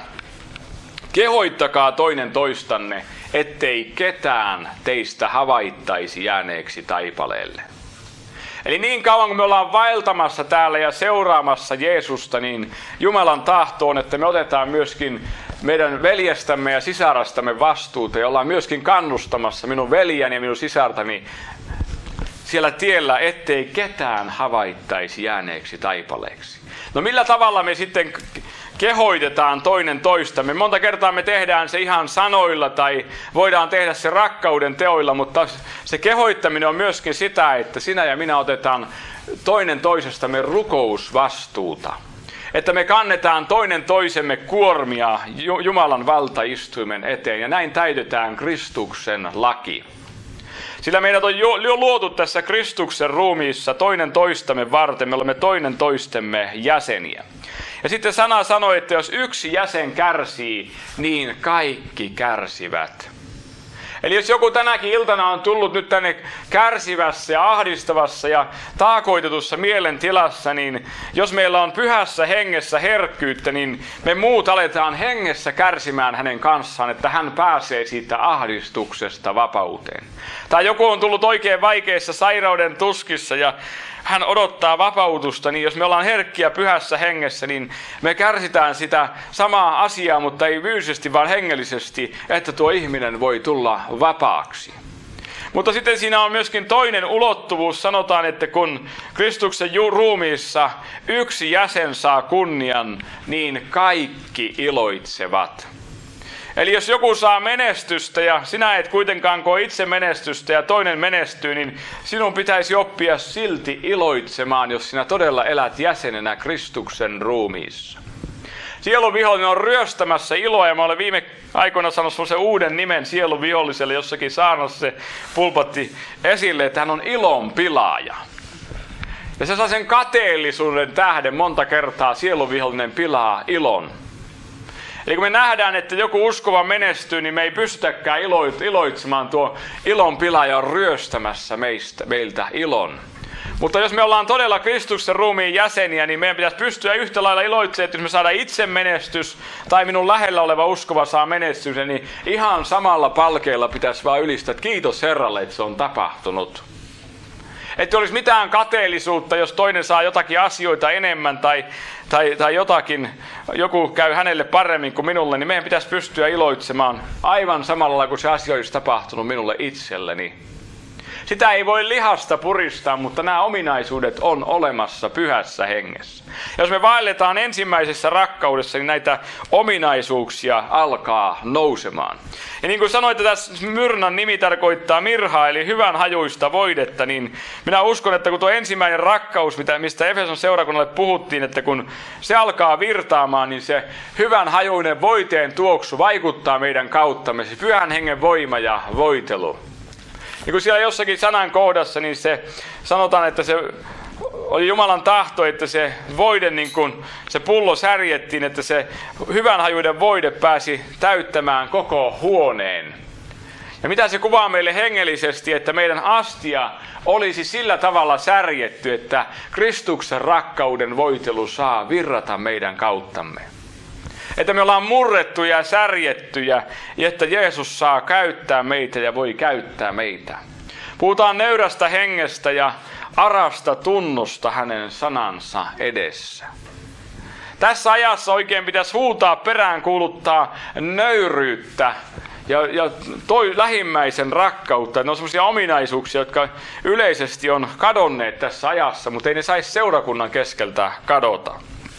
kehoittakaa toinen toistanne, ettei ketään teistä havaittaisi jääneeksi taipaleelle. Eli niin kauan kun me ollaan vaeltamassa täällä ja seuraamassa Jeesusta, niin Jumalan tahto on, että me otetaan myöskin meidän veljestämme ja sisarastamme vastuuta ja ollaan myöskin kannustamassa minun veljäni ja minun sisartani siellä tiellä, ettei ketään havaittaisi jääneeksi taipaleeksi. No millä tavalla me sitten kehoitetaan toinen toistamme? Monta kertaa me tehdään se ihan sanoilla tai voidaan tehdä se rakkauden teoilla, mutta se kehoittaminen on myöskin sitä, että sinä ja minä otetaan toinen toisestamme rukousvastuuta. Että me kannetaan toinen toisemme kuormia Jumalan valtaistuimen eteen ja näin täytetään Kristuksen laki. Sillä meidät on jo luotu tässä Kristuksen ruumiissa toinen toistamme varten, me olemme toinen toistemme jäseniä. Ja sitten sana sanoi, että jos yksi jäsen kärsii, niin kaikki kärsivät. Eli jos joku tänäkin iltana on tullut nyt tänne kärsivässä ja ahdistavassa ja taakoitetussa mielentilassa, niin jos meillä on pyhässä hengessä herkkyyttä, niin me muut aletaan hengessä kärsimään hänen kanssaan, että hän pääsee siitä ahdistuksesta vapauteen. Tai joku on tullut oikein vaikeissa sairauden tuskissa ja hän odottaa vapautusta, niin jos me ollaan herkkiä pyhässä hengessä, niin me kärsitään sitä samaa asiaa, mutta ei fyysisesti, vaan hengellisesti, että tuo ihminen voi tulla vapaaksi. Mutta sitten siinä on myöskin toinen ulottuvuus. Sanotaan, että kun Kristuksen ruumiissa yksi jäsen saa kunnian, niin kaikki iloitsevat. Eli jos joku saa menestystä ja sinä et kuitenkaan koe itse menestystä ja toinen menestyy, niin sinun pitäisi oppia silti iloitsemaan, jos sinä todella elät jäsenenä Kristuksen ruumiissa. Sielun vihollinen on ryöstämässä iloa ja mä olen viime aikoina sanonut semmoisen uuden nimen sielun viholliselle, jossakin saarnassa se pulpatti esille, että hän on ilon pilaaja. Ja se saa sen kateellisuuden tähden monta kertaa sielun vihollinen pilaa ilon. Eli kun me nähdään, että joku uskova menestyy, niin me ei pystytäkään iloitsemaan, tuo ilon pilaaja on ryöstämässä meiltä ilon. Mutta jos me ollaan todella Kristuksen ruumiin jäseniä, niin meidän pitäisi pystyä yhtä lailla iloitsemaan, että jos me saadaan itse menestys tai minun lähellä oleva uskova saa menestyksen, niin ihan samalla palkeella pitäisi vaan ylistää, että kiitos Herralle, että se on tapahtunut. Että olisi mitään kateellisuutta, jos toinen saa jotakin asioita enemmän tai joku käy hänelle paremmin kuin minulle, niin meidän pitäisi pystyä iloitsemaan aivan samalla lailla kuin se asia olisi tapahtunut minulle itselleni. Sitä ei voi lihasta puristaa, mutta nämä ominaisuudet on olemassa pyhässä hengessä. Jos me vaelletaan ensimmäisessä rakkaudessa, niin näitä ominaisuuksia alkaa nousemaan. Ja niin kuin sanoin, että tässä Smyrnan nimi tarkoittaa mirhaa, eli hyvän hajuista voidetta, niin minä uskon, että kun tuo ensimmäinen rakkaus, mistä Efeson seurakunnalle puhuttiin, että kun se alkaa virtaamaan, niin se hyvän hajuinen voiteen tuoksu vaikuttaa meidän kauttamme, se pyhän hengen voima ja voitelu. Ja kun siellä jossakin sanan kohdassa, niin se sanotaan, että se oli Jumalan tahto, että se voide, niin kuin se pullo särjettiin, että se hyvänhajuinen voide pääsi täyttämään koko huoneen. Ja mitä se kuvaa meille hengellisesti, että meidän astia olisi sillä tavalla särjetty, että Kristuksen rakkauden voitelu saa virrata meidän kauttamme. Että me ollaan murrettuja ja särjettyjä, että Jeesus saa käyttää meitä ja voi käyttää meitä. Puhutaan nöyrästä hengestä ja arasta tunnosta hänen sanansa edessä. Tässä ajassa oikein pitäisi huutaa perään kuuluttaa nöyryyttä ja lähimmäisen rakkautta. Ne on sellaisia ominaisuuksia, jotka yleisesti on kadonneet tässä ajassa, mutta ei ne saisi seurakunnan keskeltä kadota.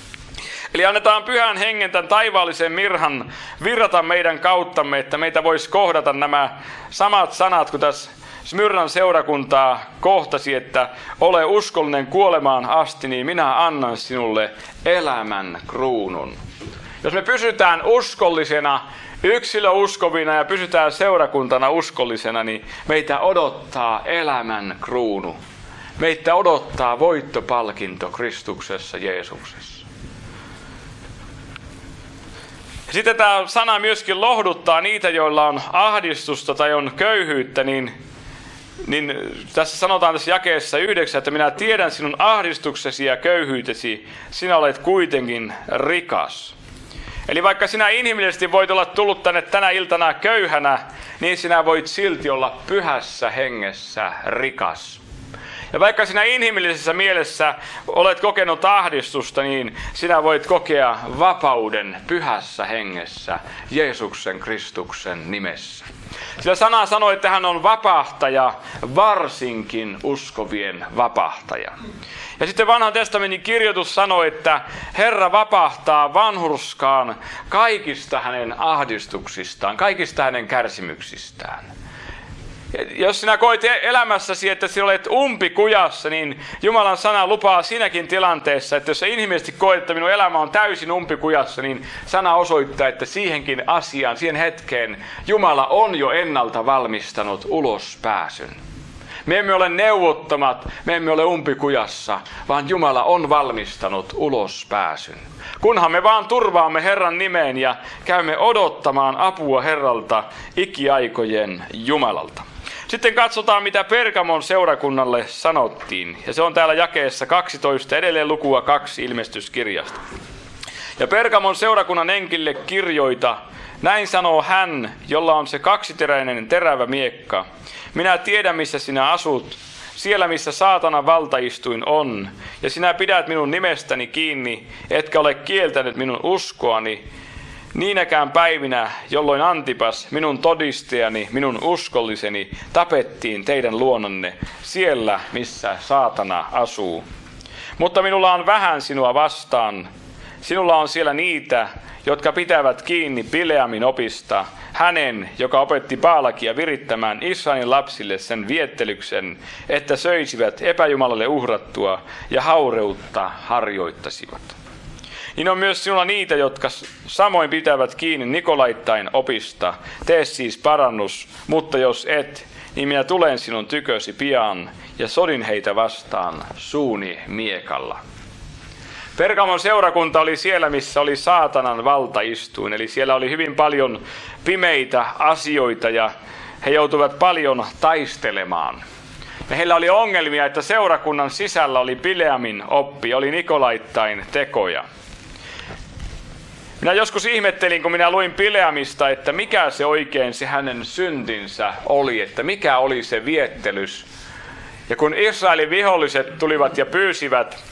Eli annetaan pyhän hengen tämän taivaallisen mirhan virrata meidän kauttamme, että meitä voisi kohdata nämä samat sanat, kun tässä Smyrnan seurakuntaa kohtasi, että ole uskollinen kuolemaan asti, niin minä annan sinulle elämän kruunun. Jos me pysytään uskollisena, yksilöuskovina ja pysytään seurakuntana uskollisena, niin meitä odottaa elämän kruunu. Meitä odottaa voittopalkinto Kristuksessa Jeesuksessa. Sitten tämä sana myöskin lohduttaa niitä, joilla on ahdistusta tai on köyhyyttä, niin tässä sanotaan tässä jakeessa 9, että minä tiedän sinun ahdistuksesi ja köyhyytesi, sinä olet kuitenkin rikas. Eli vaikka sinä inhimillisesti voit olla tullut tänne tänä iltana köyhänä, niin sinä voit silti olla pyhässä hengessä rikas. Ja vaikka sinä inhimillisessä mielessä olet kokenut ahdistusta, niin sinä voit kokea vapauden pyhässä hengessä Jeesuksen Kristuksen nimessä. Sillä sana sanoo, että hän on vapahtaja, varsinkin uskovien vapahtaja. Ja sitten vanhan testamentin kirjoitus sanoo, että Herra vapahtaa vanhurskaan kaikista hänen ahdistuksistaan, kaikista hänen kärsimyksistään. Jos sinä koet elämässäsi, että sinä olet umpikujassa, niin Jumalan sana lupaa siinäkin tilanteessa, että jos sä inhimillisesti koet, että minun elämä on täysin umpikujassa, niin sana osoittaa, että siihenkin asiaan, siihen hetkeen Jumala on jo ennalta valmistanut ulospääsyn. Me emme ole neuvottomat, me emme ole umpikujassa, vaan Jumala on valmistanut ulospääsyn. Kunhan me vaan turvaamme Herran nimeen ja käymme odottamaan apua Herralta, ikiaikojen Jumalalta. Sitten katsotaan, mitä Pergamon seurakunnalle sanottiin. Ja se on täällä jakeessa 12, edelleen lukua 2 ilmestyskirjasta. Ja Pergamon seurakunnan enkille kirjoita, näin sanoo hän, jolla on se kaksiteräinen terävä miekka. Minä tiedän, missä sinä asut, siellä missä saatanan valtaistuin on, ja sinä pidät minun nimestäni kiinni, etkä ole kieltänyt minun uskoani, niinäkään päivinä, jolloin Antipas, minun todistajani, minun uskolliseni, tapettiin teidän luonanne, siellä missä saatana asuu. Mutta minulla on vähän sinua vastaan. Sinulla on siellä niitä, jotka pitävät kiinni Bileamin opista, hänen, joka opetti Baalakia virittämään Israelin lapsille sen viettelyksen, että söisivät epäjumalalle uhrattua ja haureutta harjoittasivat. Niin on myös sinulla niitä, jotka samoin pitävät kiinni Nikolaittain opista. Tee siis parannus, mutta jos et, niin minä tulen sinun tykösi pian ja sodin heitä vastaan suuni miekalla. Pergamon seurakunta oli siellä, missä oli saatanan valtaistuin, eli siellä oli hyvin paljon pimeitä asioita ja he joutuivat paljon taistelemaan. Ja heillä oli ongelmia, että seurakunnan sisällä oli Bileamin oppi, oli Nikolaittain tekoja. Minä joskus ihmettelin, kun minä luin Bileamista, että mikä se oikein se hänen syntinsä oli, että mikä oli se viettelys. Ja kun Israelin viholliset tulivat ja pyysivät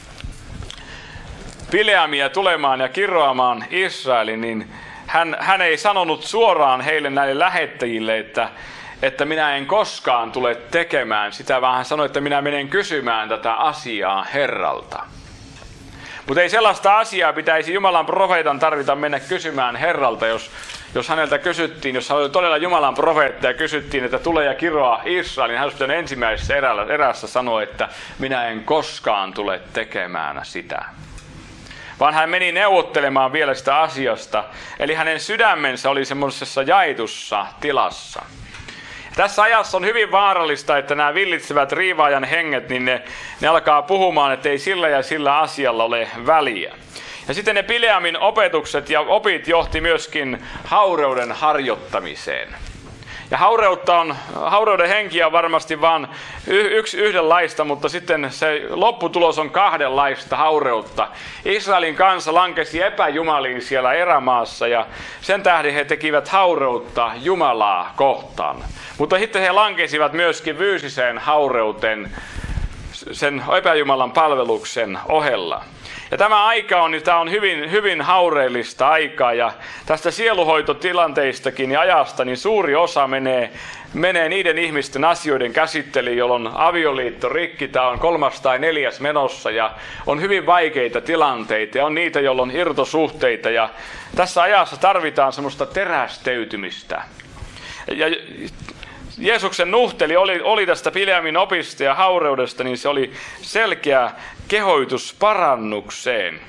Bileamia tulemaan ja kiroamaan Israelin, niin hän ei sanonut suoraan heille näille lähettäjille, että minä en koskaan tule tekemään sitä, vaan hän sanoi, että minä menen kysymään tätä asiaa Herralta. Mutta ei sellaista asiaa pitäisi Jumalan profeetan tarvita mennä kysymään Herralta, jos häneltä kysyttiin, jos hän oli todella Jumalan profeetta ja kysyttiin, että tule ja kiroa Israelin, hän olisi ensimmäisessä erässä sanoa, että minä en koskaan tule tekemään sitä. Vaan hän meni neuvottelemaan vielä sitä asiasta, eli hänen sydämensä oli semmoisessa jaetussa tilassa. Tässä ajassa on hyvin vaarallista, että nämä villitsevät riivaajan henget, niin ne alkaa puhumaan, että ei sillä ja sillä asialla ole väliä. Ja sitten ne Bileamin opetukset ja opit johti myöskin haureuden harjoittamiseen. Ja haureuden henki on varmasti vain yhdenlaista, mutta sitten se lopputulos on kahdenlaista haureutta. Israelin kansa lankesi epäjumaliin siellä erämaassa ja sen tähden he tekivät haureutta Jumalaa kohtaan. Mutta sitten he lankesivat myöskin fyysiseen haureuteen sen epäjumalan palveluksen ohella. Ja tämä aika on hyvin, hyvin haureellista aikaa ja tästä sieluhoitotillanteistakin ja ajasta niin suuri osa menee niiden ihmisten asioiden käsittelyyn, jolloin avioliitto rikki, tämä on 3. tai 4. menossa ja on hyvin vaikeita tilanteita ja on niitä, joilla on irtosuhteita ja tässä ajassa tarvitaan semmoista terästeytymistä. Ja Jeesuksen nuhteli oli tästä Bileamin opista ja haureudesta, niin se oli selkeä kehoitus parannukseen.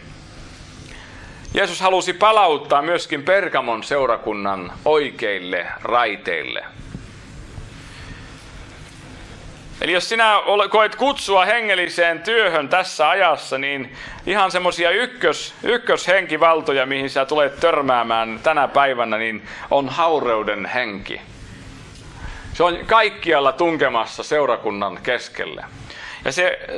Jeesus halusi palauttaa myöskin Pergamon seurakunnan oikeille raiteille. Eli jos sinä koet kutsua hengelliseen työhön tässä ajassa, niin ihan semmoisia ykköshenkivaltoja, mihin sä tulet törmäämään tänä päivänä, niin on haureuden henki. Se on kaikkialla tunkemassa seurakunnan keskelle. Ja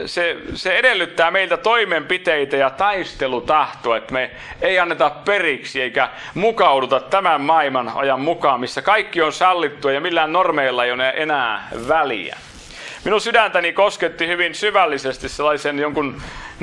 se edellyttää meiltä toimenpiteitä ja taistelutahtoa, että me ei anneta periksi eikä mukauduta tämän maailman ajan mukaan, missä kaikki on sallittua ja millään normeilla ei ole enää väliä. Minun sydäntäni kosketti hyvin syvällisesti sellaisen jonkun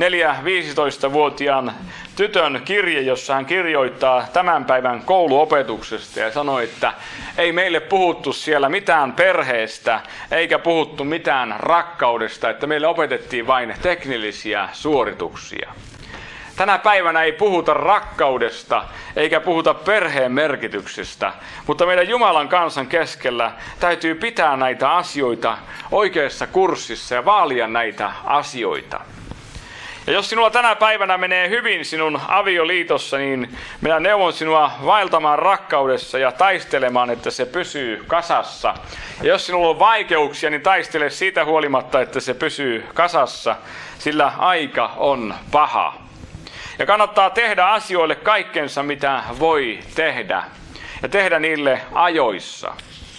4-15-vuotiaan tytön kirje, jossa hän kirjoittaa tämän päivän kouluopetuksesta ja sanoi, että ei meille puhuttu siellä mitään perheestä eikä puhuttu mitään rakkaudesta, että meille opetettiin vain teknillisiä suorituksia. Tänä päivänä ei puhuta rakkaudesta eikä puhuta perheen merkityksestä, mutta meidän Jumalan kansan keskellä täytyy pitää näitä asioita oikeassa kurssissa ja vaalia näitä asioita. Ja jos sinulla tänä päivänä menee hyvin sinun avioliitossa, niin minä neuvon sinua vaeltamaan rakkaudessa ja taistelemaan, että se pysyy kasassa. Ja jos sinulla on vaikeuksia, niin taistele siitä huolimatta, että se pysyy kasassa, sillä aika on paha. Ja kannattaa tehdä asioille kaikkensa, mitä voi tehdä. Ja tehdä niille ajoissa.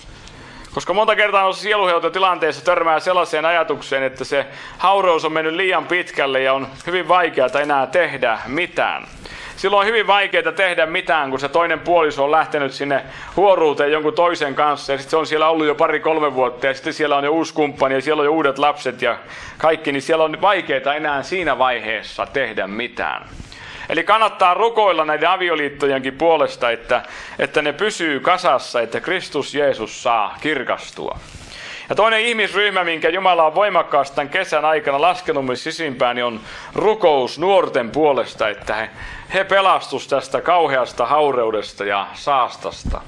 Koska monta kertaa noissa sieluheutotilanteissa törmää sellaiseen ajatukseen, että se haureus on mennyt liian pitkälle ja on hyvin vaikeaa enää tehdä mitään. Silloin on hyvin vaikeaa tehdä mitään, kun se toinen puoliso on lähtenyt sinne huoruuteen jonkun toisen kanssa. Ja sitten se on siellä ollut jo 2-3 vuotta ja sitten siellä on jo uusi kumppani ja siellä on jo uudet lapset ja kaikki. Niin siellä on vaikeaa enää siinä vaiheessa tehdä mitään. Eli kannattaa rukoilla näiden avioliittojenkin puolesta, että ne pysyy kasassa, että Kristus Jeesus saa kirkastua. Ja toinen ihmisryhmä, minkä Jumala on voimakkaasti tämän kesän aikana laskenut myös sisimpään, niin on rukous nuorten puolesta, että he pelastus tästä kauheasta haureudesta ja saastasta.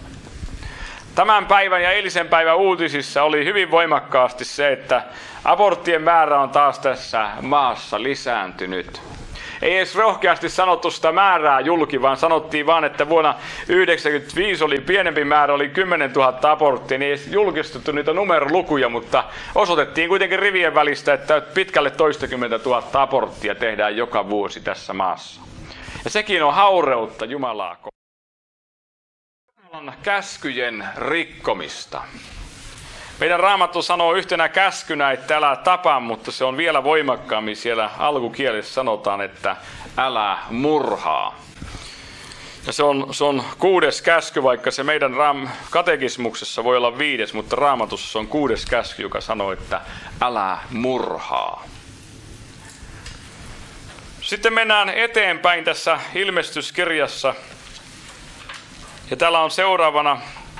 Tämän päivän ja eilisen päivän uutisissa oli hyvin voimakkaasti se, että aborttien määrä on taas tässä maassa lisääntynyt. Ei edes rohkeasti sanottu sitä määrää julki, vaan sanottiin vaan, että vuonna 1995 oli pienempi määrä, oli 10 000 aborttia. Niin ei edes julkistettu niitä numerolukuja, mutta osoitettiin kuitenkin rivien välistä, että pitkälle 20 000 aborttia tehdään joka vuosi tässä maassa. Ja sekin on haureutta Jumalaa. Jumalan käskyjen rikkomista. Meidän Raamattu sanoo yhtenä käskynä, että älä tapa, mutta se on vielä voimakkaammin siellä alkukielessä sanotaan, että älä murhaa. Ja se on 6. käsky, vaikka se meidän katekismuksessa voi olla 5, mutta Raamatussa se on 6. käsky, joka sanoo, että älä murhaa. Sitten mennään eteenpäin tässä ilmestyskirjassa. Ja täällä on seuraavana,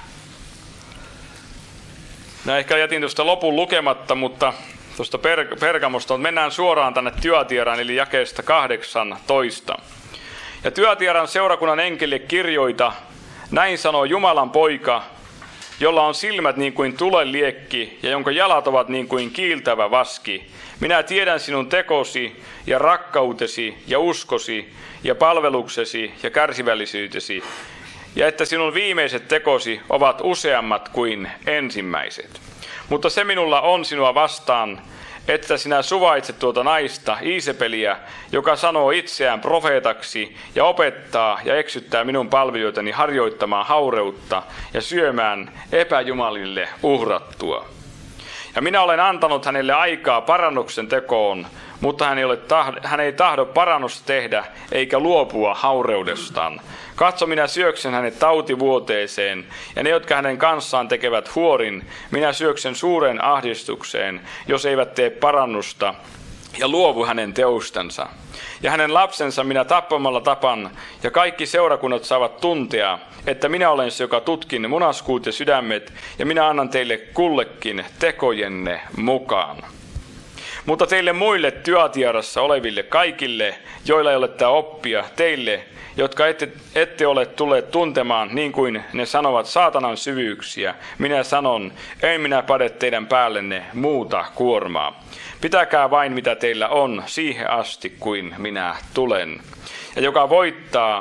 minä ehkä jätin tuosta lopun lukematta, mutta tuosta Pergamosta, mennään suoraan tänne Thyatiran, eli jakeesta 18. Ja Thyatiran seurakunnan enkelille kirjoita, näin sanoo Jumalan poika, jolla on silmät niin kuin tulenliekki ja jonka jalat ovat niin kuin kiiltävä vaski. Minä tiedän sinun tekosi ja rakkautesi ja uskosi ja palveluksesi ja kärsivällisyytesi, ja että sinun viimeiset tekosi ovat useammat kuin ensimmäiset. Mutta se minulla on sinua vastaan, että sinä suvaitset tuota naista, Iisepeliä, joka sanoo itseään profeetaksi ja opettaa ja eksyttää minun palvelijoitani harjoittamaan haureutta ja syömään epäjumalille uhrattua. Ja minä olen antanut hänelle aikaa parannuksen tekoon, mutta hän ei tahdo parannusta tehdä eikä luopua haureudestaan. Katso, minä syöksen hänet tautivuoteeseen, ja ne, jotka hänen kanssaan tekevät huorin, minä syöksen suureen ahdistukseen, jos eivät tee parannusta, ja luovu hänen teostansa. Ja hänen lapsensa minä tappamalla tapan, ja kaikki seurakunnat saavat tuntea, että minä olen se, joka tutkin munaskuut ja sydämet, ja minä annan teille kullekin tekojenne mukaan. Mutta teille muille Thyatiarassa oleville kaikille, joilla ei ole tämä oppia, teille, jotka ette ole tulleet tuntemaan, niin kuin ne sanovat saatanan syvyyksiä, minä sanon, en minä pade teidän päällenne muuta kuormaa. Pitäkää vain mitä teillä on siihen asti, kuin minä tulen. Ja joka voittaa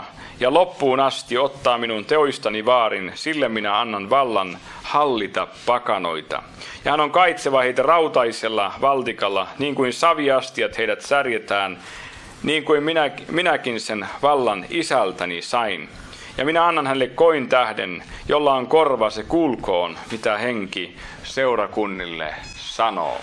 ja loppuun asti ottaa minun teoistani vaarin, sille minä annan vallan hallita pakanoita. Ja hän on kaitseva heitä rautaisella valtikalla, niin kuin saviastiat heidät särjetään, niin kuin minäkin sen vallan isältäni sain. Ja minä annan hänelle kointähden, jolla on korva, se kuulkoon, mitä henki seurakunnille sanoo.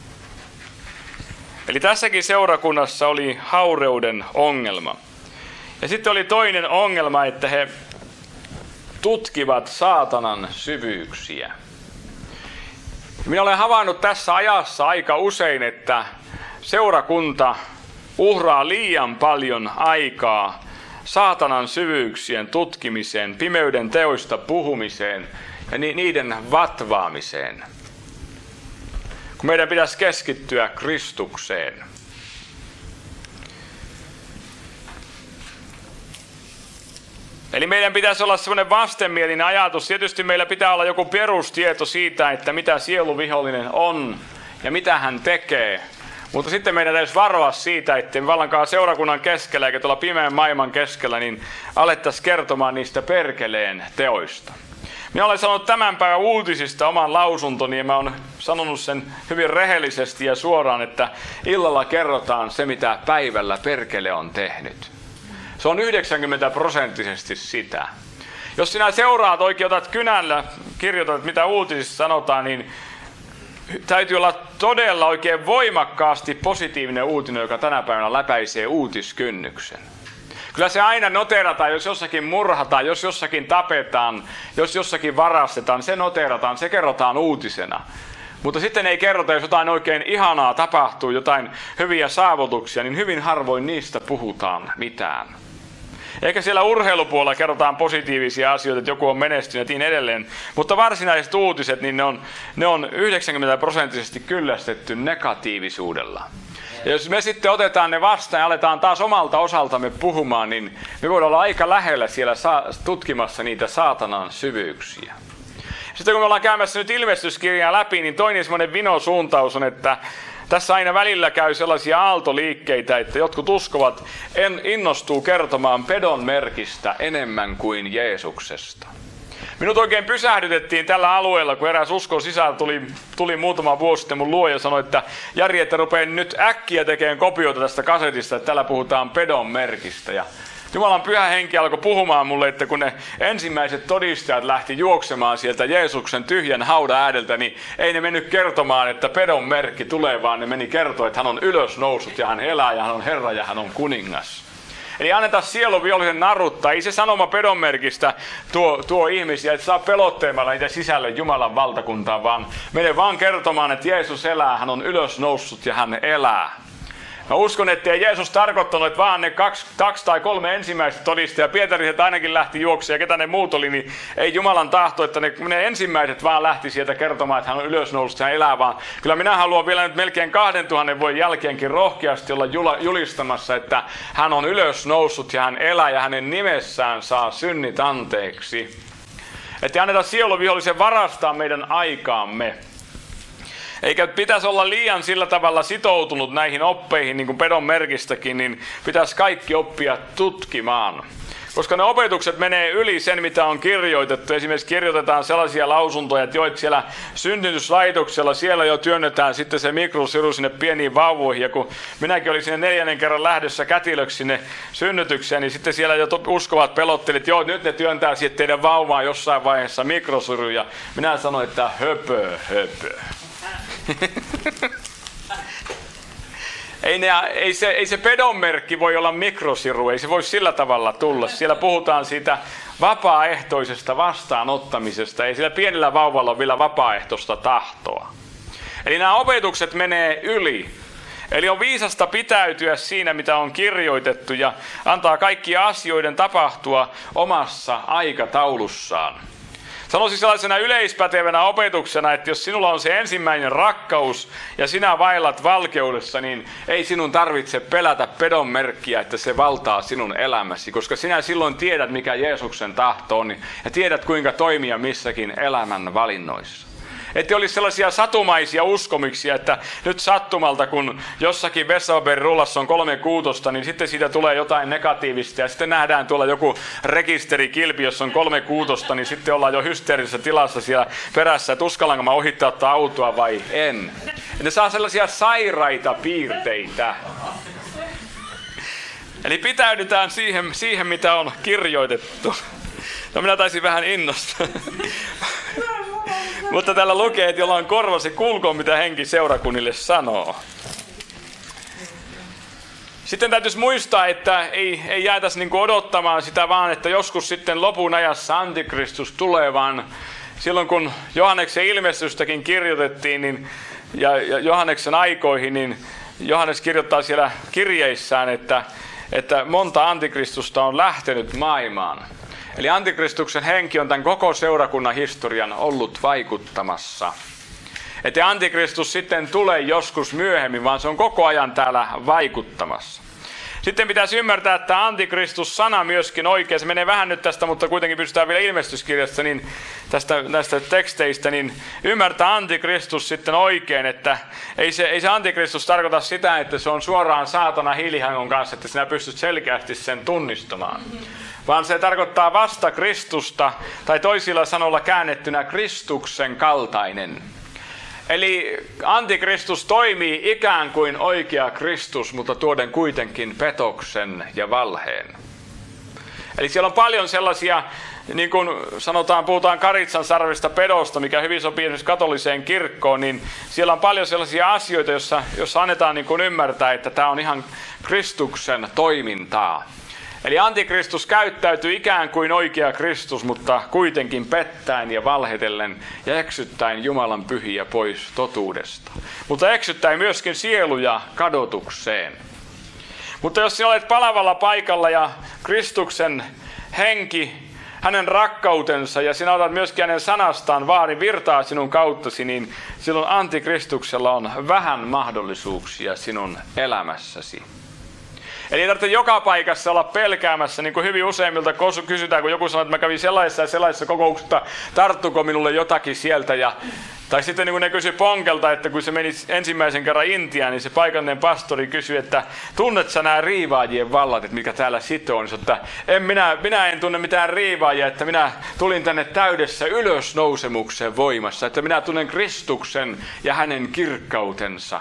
Eli tässäkin seurakunnassa oli haureuden ongelma. Ja sitten oli toinen ongelma, että he tutkivat saatanan syvyyksiä. Minä olen havainnut tässä ajassa aika usein, että seurakunta uhraa liian paljon aikaa saatanan syvyyksien tutkimiseen, pimeyden teoista puhumiseen ja niiden vatvaamiseen. Kun meidän pitäisi keskittyä Kristukseen. Eli meidän pitäisi olla semmoinen vastenmielinen ajatus. Tietysti meillä pitää olla joku perustieto siitä, että mitä sieluvihollinen on ja mitä hän tekee. Mutta sitten meidän täytyisi varoa siitä, että vallankaan seurakunnan keskellä eikä tuolla pimeän maailman keskellä, niin alettaisiin kertomaan niistä perkeleen teoista. Minä olen sanonut tämän päivän uutisista oman lausuntoni ja mä olen sanonut sen hyvin rehellisesti ja suoraan, että illalla kerrotaan se, mitä päivällä perkele on tehnyt. Se on 90% sitä. Jos sinä seuraat oikein, otat kynällä, kirjoitat mitä uutisissa sanotaan, niin täytyy olla todella oikein voimakkaasti positiivinen uutinen, joka tänä päivänä läpäisee uutiskynnyksen. Kyllä se aina noterataan, jos jossakin murhataan, jos jossakin tapetaan, jos jossakin varastetaan, se noterataan, se kerrotaan uutisena. Mutta sitten ei kerrota, jos jotain oikein ihanaa tapahtuu, jotain hyviä saavutuksia, niin hyvin harvoin niistä puhutaan mitään. Eikä siellä urheilupuolella kerrotaan positiivisia asioita, että joku on menestynyt ja niin edelleen. Mutta varsinaiset uutiset, niin ne on 90% kyllästetty negatiivisuudella. Ja jos me sitten otetaan ne vastaan ja aletaan taas omalta osaltamme puhumaan, niin me voidaan olla aika lähellä siellä tutkimassa niitä saatanan syvyyksiä. Sitten kun me ollaan käymässä nyt ilmestyskirjaa läpi, niin toinen semmoinen vinosuuntaus on, että tässä aina välillä käy sellaisia aaltoliikkeitä, että jotkut uskovat innostuu kertomaan pedon merkistä enemmän kuin Jeesuksesta. Minut oikein pysähdytettiin tällä alueella, kun eräs uskon sisään tuli muutama vuosi sitten mun luo ja sanoi, että Jari, että rupean nyt äkkiä tekemään kopioita tästä kasetista, että täällä puhutaan pedon merkistä. Ja Jumalan pyhä henki alkoi puhumaan mulle, että kun ne ensimmäiset todistajat lähti juoksemaan sieltä Jeesuksen tyhjän haudan ääreltä, niin ei ne mennyt kertomaan, että pedon merkki tulee, vaan ne meni kertoa, että hän on ylösnoussut ja hän elää ja hän on Herra ja hän on kuningas. Eli annetaan sieluvihollisen naruttaa. Ei se sanoma pedonmerkistä tuo ihmisiä, että saa pelotteemalla niitä sisälle Jumalan valtakuntaan, vaan mene vaan kertomaan, että Jeesus elää, hän on ylösnoussut ja hän elää. Mä uskon, että ei Jeesus tarkoittanut, että vaan ne kaksi tai kolme ensimmäistä todistajaa, Pietariset ainakin lähti juoksemaan ja ketä ne muut oli, niin ei Jumalan tahto, että ne ensimmäiset vaan lähti sieltä kertomaan, että hän on ylösnoussut ja hän elää, vaan kyllä minä haluan vielä nyt melkein 2000 vuoden jälkeenkin rohkeasti olla julistamassa, että hän on ylösnoussut ja hän elää ja hänen nimessään saa synnit anteeksi. Että ei anneta sieluvihollisen varastaa meidän aikaamme. Eikä pitäisi olla liian sillä tavalla sitoutunut näihin oppeihin, niin kuin pedon merkistäkin, niin pitäisi kaikki oppia tutkimaan. Koska ne opetukset menee yli sen, mitä on kirjoitettu. Esimerkiksi kirjoitetaan sellaisia lausuntoja, että siellä synnytyslaitoksella siellä jo työnnetään sitten se mikrosiru sinne pieniin vauvoihin. Ja kun minäkin olin sinne 4. kerran lähdössä kätilöksi sinne synnytykseen, niin sitten siellä jo uskovat pelottelivat, että joo, nyt ne työntää sitten teidän vauvaan jossain vaiheessa mikrosiru. Ja minä sanoin, että höpö. Ei se pedonmerkki voi olla mikrosiru, ei se voi sillä tavalla tulla. Siellä puhutaan siitä vapaaehtoisesta vastaanottamisesta, ei sillä pienellä vauvalla ole vielä vapaaehtoista tahtoa. Eli nämä opetukset menee yli. Eli on viisasta pitäytyä siinä, mitä on kirjoitettu ja antaa kaikkien asioiden tapahtua omassa aikataulussaan. Sanoisin sellaisena yleispätevänä opetuksena, että jos sinulla on se ensimmäinen rakkaus ja sinä vaellat valkeudessa, niin ei sinun tarvitse pelätä pedon merkkiä, että se valtaa sinun elämäsi, koska sinä silloin tiedät, mikä Jeesuksen tahto on ja tiedät, kuinka toimia missäkin elämän valinnoissa. Että olisi sellaisia satumaisia uskomuksia, että nyt sattumalta, kun jossakin vessapaperirullassa on 3 kuutosta, niin sitten siitä tulee jotain negatiivista. Ja sitten nähdään tuolla joku rekisterikilpi, jossa on 3 kuutosta, niin sitten ollaan jo hysteerisessä tilassa siellä perässä, että uskallanko mä ohittaa autoa vai en. Ja ne saa sellaisia sairaita piirteitä. Eli pitäydytään siihen, mitä on kirjoitettu. No minä taisin vähän innostaa. Mutta täällä lukee, että jolla on korva, se kuulkoon, mitä henki seurakunnille sanoo. Sitten täytyisi muistaa, että ei jäätäisi niin kuin odottamaan sitä vaan, että joskus sitten lopun ajassa antikristus tulee, vaan silloin kun Johanneksen ilmestystäkin kirjoitettiin ja Johanneksen aikoihin, niin Johannes kirjoittaa siellä kirjeissään, että monta antikristusta on lähtenyt maailmaan. Eli antikristuksen henki on tämän koko seurakunnan historian ollut vaikuttamassa. Että antikristus sitten tulee joskus myöhemmin, vaan se on koko ajan täällä vaikuttamassa. Sitten pitäisi ymmärtää, että antikristus-sana myöskin oikein, se menee vähän nyt tästä, mutta kuitenkin pystytään vielä ilmestyskirjasta, niin näistä teksteistä, niin ymmärtää antikristus sitten oikein, että ei se antikristus tarkoita sitä, että se on suoraan saatana hiilihangon kanssa, että sinä pystyt selkeästi sen tunnistamaan. Vaan se tarkoittaa vasta Kristusta, tai toisilla sanoilla käännettynä Kristuksen kaltainen. Eli antikristus toimii ikään kuin oikea Kristus, mutta tuoden kuitenkin petoksen ja valheen. Eli siellä on paljon sellaisia, niin kuin sanotaan, puhutaan Karitsan sarvesta pedosta, mikä hyvin sopii esimerkiksi katoliseen kirkkoon, niin siellä on paljon sellaisia asioita, joissa annetaan niin kuin ymmärtää, että tämä on ihan Kristuksen toimintaa. Eli antikristus käyttäytyy ikään kuin oikea Kristus, mutta kuitenkin pettäen ja valhetellen ja eksyttäen Jumalan pyhiä pois totuudesta. Mutta eksyttäen myöskin sieluja kadotukseen. Mutta jos sinä olet palavalla paikalla ja Kristuksen henki, hänen rakkautensa ja sinä otat myöskin hänen sanastaan vaarin virtaa sinun kauttasi, niin silloin antikristuksella on vähän mahdollisuuksia sinun elämässäsi. Eli ei tarvitse joka paikassa olla pelkäämässä, niin kuin hyvin useimmilta kysytään, kun joku sanoo, että mä kävin sellaisessa ja sellaisessa kokouksessa, tarttuko minulle jotakin sieltä. Tai sitten niin kuin ne kysyi Ponkelta, että kun se meni ensimmäisen kerran Intiaan, niin se paikallinen pastori kysyi, että tunnet sä nämä riivaajien vallat, että mikä täällä sitoo, niin että minä en tunne mitään riivaajia, että minä tulin tänne täydessä ylösnousemuksen voimassa, että minä tunnen Kristuksen ja hänen kirkkautensa.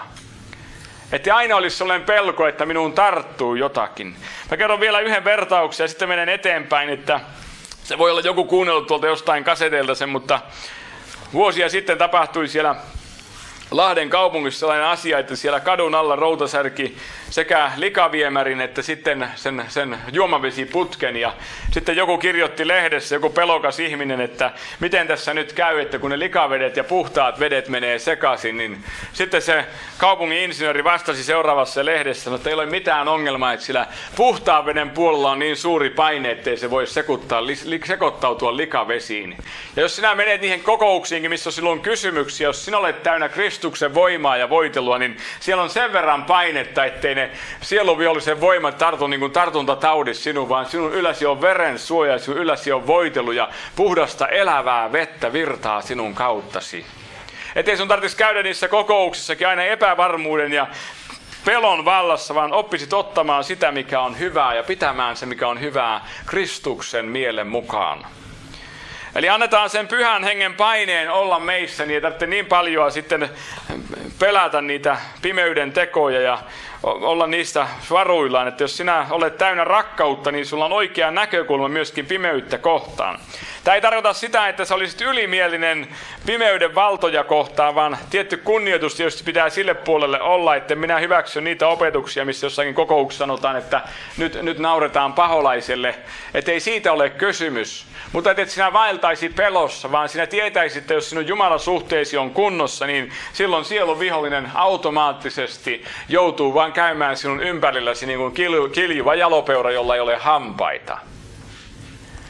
Että aina olisi sellainen pelko, että minuun tarttuu jotakin. Mä kerron vielä yhden vertauksen ja sitten menen eteenpäin, että se voi olla joku kuunnellut tuolta jostain kaseteilta sen, mutta vuosia sitten tapahtui siellä Lahden kaupungissa sellainen asia, että siellä kadun alla routa särki sekä likaviemärin että sitten sen juomavesiputken. Ja sitten joku kirjoitti lehdessä, joku pelokas ihminen, että miten tässä nyt käy, että kun ne likavedet ja puhtaat vedet menee sekaisin, niin sitten se kaupungin insinööri vastasi seuraavassa lehdessä, että ei ole mitään ongelmaa, että sillä puhtaan veden puolella on niin suuri paine, ettei se voi sekoittautua likavesiin. Ja jos sinä menet niihin kokouksiinkin, missä on silloin kysymyksiä, jos sinä olet täynnä Kristuksen voimaa ja voitelua, niin siellä on sen verran painetta, ettei ne sieluvihollisen voimat tartu niin kuin tartuntataudissa sinun, vaan sinun ylläsi on verensuoja, sinun ylläsi on voitelu ja puhdasta elävää vettä virtaa sinun kauttasi. Ettei sun tarvitsisi käydä niissä kokouksissakin aina epävarmuuden ja pelon vallassa, vaan oppisit ottamaan sitä, mikä on hyvää ja pitämään se, mikä on hyvää Kristuksen mielen mukaan. Eli annetaan sen pyhän hengen paineen olla meissä, niin ei tarvitse niin paljon sitten pelätä niitä pimeyden tekoja ja olla niistä varuillaan. Että jos sinä olet täynnä rakkautta, niin sulla on oikea näkökulma myöskin pimeyttä kohtaan. Tämä ei tarkoita sitä, että sä olisit ylimielinen pimeyden valtoja kohtaan, vaan tietty kunnioitus tietysti pitää sille puolelle olla, että minä hyväksyn niitä opetuksia, missä jossakin kokouksessa sanotaan, että nyt nauretaan paholaiselle. Että ei siitä ole kysymys. Mutta et sinä vaeltaisi pelossa, vaan sinä tietäisit, että jos sinun Jumalasuhteesi on kunnossa, niin silloin sielun vihollinen automaattisesti joutuu vaan käymään sinun ympärilläsi niin kuin kiljuva jalopeura, jolla ei ole hampaita.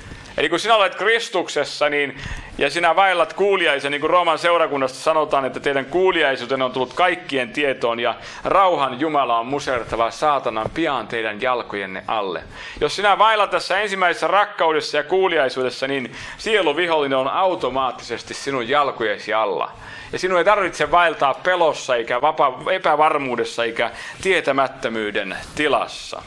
Eli kun sinä olet Kristuksessa ja sinä vaellat kuuliaisen, niin kuin Rooman seurakunnasta sanotaan, että teidän kuuliaisuutenne on tullut kaikkien tietoon ja rauhan Jumala on musertava saatanan pian teidän jalkojenne alle. Jos sinä vaellat tässä ensimmäisessä rakkaudessa ja kuuliaisuudessa, niin sieluvihollinen on automaattisesti sinun jalkojesi alla. Ja sinun ei tarvitse vaeltaa pelossa eikä epävarmuudessa eikä tietämättömyyden tilassa.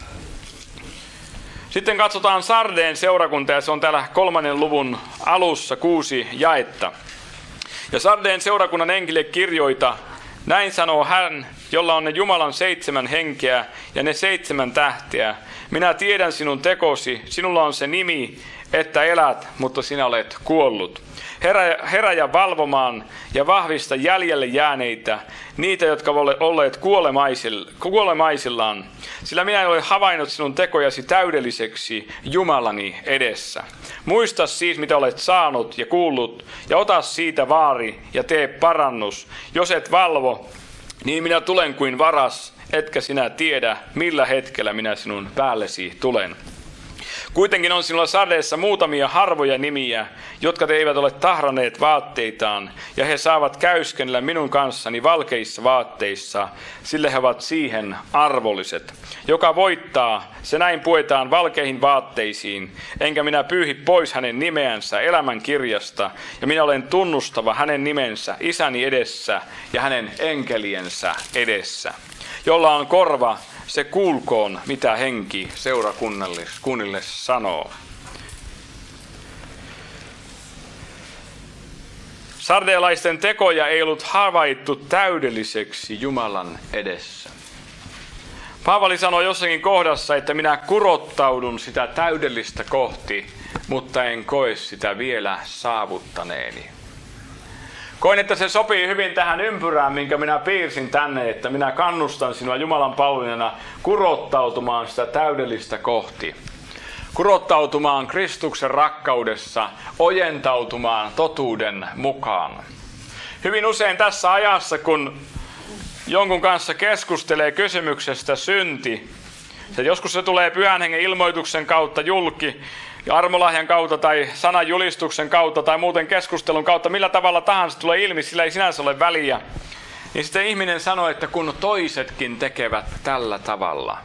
Sitten katsotaan Sardeen seurakunta ja se on täällä 3. luvun alussa 6 jaetta. Ja Sardeen seurakunnan enkille kirjoita, näin sanoo hän, jolla on ne Jumalan 7 henkeä ja ne 7 tähteä. Minä tiedän sinun tekosi, sinulla on se nimi, että elät, mutta sinä olet kuollut. Heräjä valvomaan ja vahvista jäljelle jääneitä, niitä, jotka ovat olleet kuolemaisillaan. Sillä minä en ole havainnut sinun tekojasi täydelliseksi Jumalani edessä. Muista siis, mitä olet saanut ja kuullut, ja ota siitä vaari ja tee parannus. Jos et valvo, niin minä tulen kuin varas, etkä sinä tiedä, millä hetkellä minä sinun päällesi tulen. Kuitenkin on sinulla Sardeessa muutamia harvoja nimiä, jotka te eivät ole tahranneet vaatteitaan, ja he saavat käyskennellä minun kanssani valkeissa vaatteissa, sillä he ovat siihen arvolliset. Joka voittaa, se näin puetaan valkeihin vaatteisiin, enkä minä pyyhi pois hänen nimeänsä elämän kirjasta, ja minä olen tunnustava hänen nimensä isäni edessä ja hänen enkeliensä edessä. Jolla on korva, se kuulkoon, mitä henki seurakunnille sanoo. Sardealaisten tekoja ei ollut havaittu täydelliseksi Jumalan edessä. Paavali sanoi jossakin kohdassa, että minä kurottaudun sitä täydellistä kohti, mutta en koe sitä vielä saavuttaneeni. Koin, että se sopii hyvin tähän ympyrään, minkä minä piirsin tänne, että minä kannustan sinua Jumalan palvelijana kurottautumaan sitä täydellistä kohti. Kurottautumaan Kristuksen rakkaudessa, ojentautumaan totuuden mukaan. Hyvin usein tässä ajassa, kun jonkun kanssa keskustelee kysymyksestä synti, ja joskus se tulee Pyhän Hengen ilmoituksen kautta julki, ja armolahjan kautta tai sananjulistuksen kautta tai muuten keskustelun kautta, millä tavalla tahansa tulee ilmi, sillä ei sinänsä ole väliä. Niin sitten ihminen sanoo, että kun toisetkin tekevät tällä tavalla.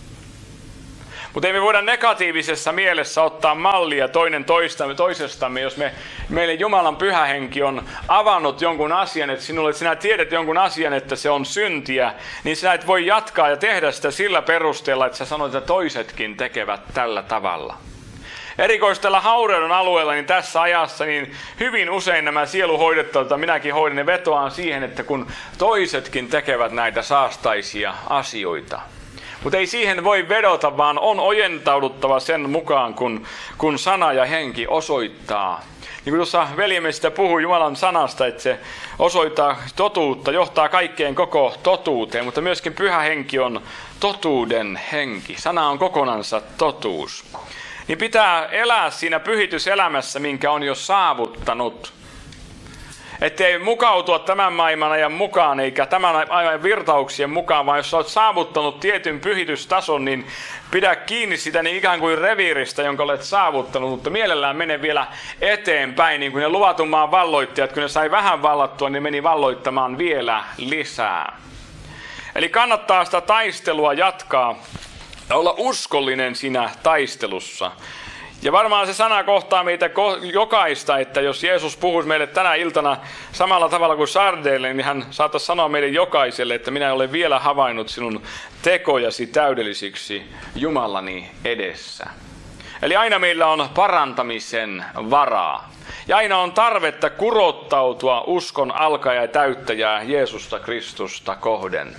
Mutta ei me voida negatiivisessa mielessä ottaa mallia toinen toisestamme, jos meille Jumalan Pyhä Henki on avannut jonkun asian, että sinä tiedät jonkun asian, että se on syntiä, niin sinä et voi jatkaa ja tehdä sitä sillä perusteella, että sä sanot, että toisetkin tekevät tällä tavalla. Erikoisesti tällä haureudun alueella, niin tässä ajassa, niin hyvin usein nämä sieluhoidettavat, joita minäkin hoidin, ne vetoaan siihen, että kun toisetkin tekevät näitä saastaisia asioita. Mutta ei siihen voi vedota, vaan on ojentauduttava sen mukaan, kun sana ja henki osoittaa. Niin kuin tuossa veljemme sitä puhui Jumalan sanasta, että se osoittaa totuutta, johtaa kaikkeen koko totuuteen, mutta myöskin Pyhä Henki on totuuden henki. Sana on kokonansa totuus. Niin pitää elää siinä pyhityselämässä, minkä on jo saavuttanut. Ettei mukautua tämän maailman ajan mukaan, eikä tämän ajan virtauksien mukaan, vaan jos olet saavuttanut tietyn pyhitystason, niin pidä kiinni sitä niin ikään kuin reviiristä, jonka olet saavuttanut, mutta mielellään mene vielä eteenpäin, niin kuin ne luvatun maan valloittajat, kun ne sai vähän vallattua, niin meni valloittamaan vielä lisää. Eli kannattaa sitä taistelua jatkaa ja olla uskollinen siinä taistelussa. Ja varmaan se sana kohtaa meitä jokaista, että jos Jeesus puhuisi meille tänä iltana samalla tavalla kuin Sardeille, niin hän saattaisi sanoa meille jokaiselle, että minä olen vielä havainnut sinun tekojasi täydellisiksi Jumalani edessä. Eli aina meillä on parantamisen varaa. Ja aina on tarvetta kurottautua uskon alkaja ja täyttäjää Jeesusta Kristusta kohden.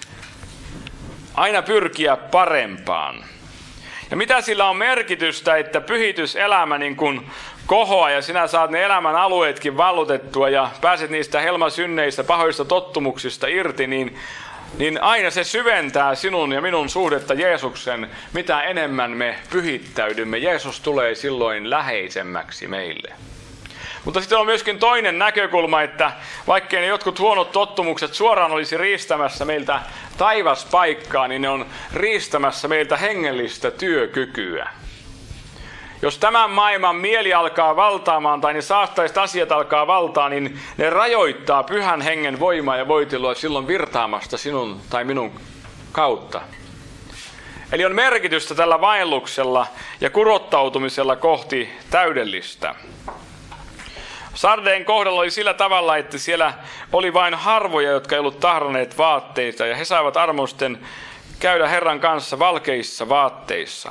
Aina pyrkiä parempaan. Ja mitä sillä on merkitystä, että pyhityselämä niin kuin kohoaa ja sinä saat ne elämän alueetkin vallotettua ja pääset niistä helmasynneistä, pahoista tottumuksista irti, niin aina se syventää sinun ja minun suhdetta Jeesuksen. Mitä enemmän me pyhittäydymme, Jeesus tulee silloin läheisemmäksi meille. Mutta sitten on myöskin toinen näkökulma, että vaikkei ne jotkut huonot tottumukset suoraan olisi riistämässä meiltä taivaspaikkaa, niin ne on riistämässä meiltä hengellistä työkykyä. Jos tämän maailman mieli alkaa valtaamaan tai ne saastaiset asiat alkaa valtaa, niin ne rajoittaa Pyhän Hengen voimaa ja voitelua silloin virtaamasta sinun tai minun kautta. Eli on merkitystä tällä vaelluksella ja kurottautumisella kohti täydellistä. Sardeen kohdalla oli sillä tavalla, että siellä oli vain harvoja, jotka ei ollut tahranneet vaatteita, ja he saivat armosten käydä Herran kanssa valkeissa vaatteissa.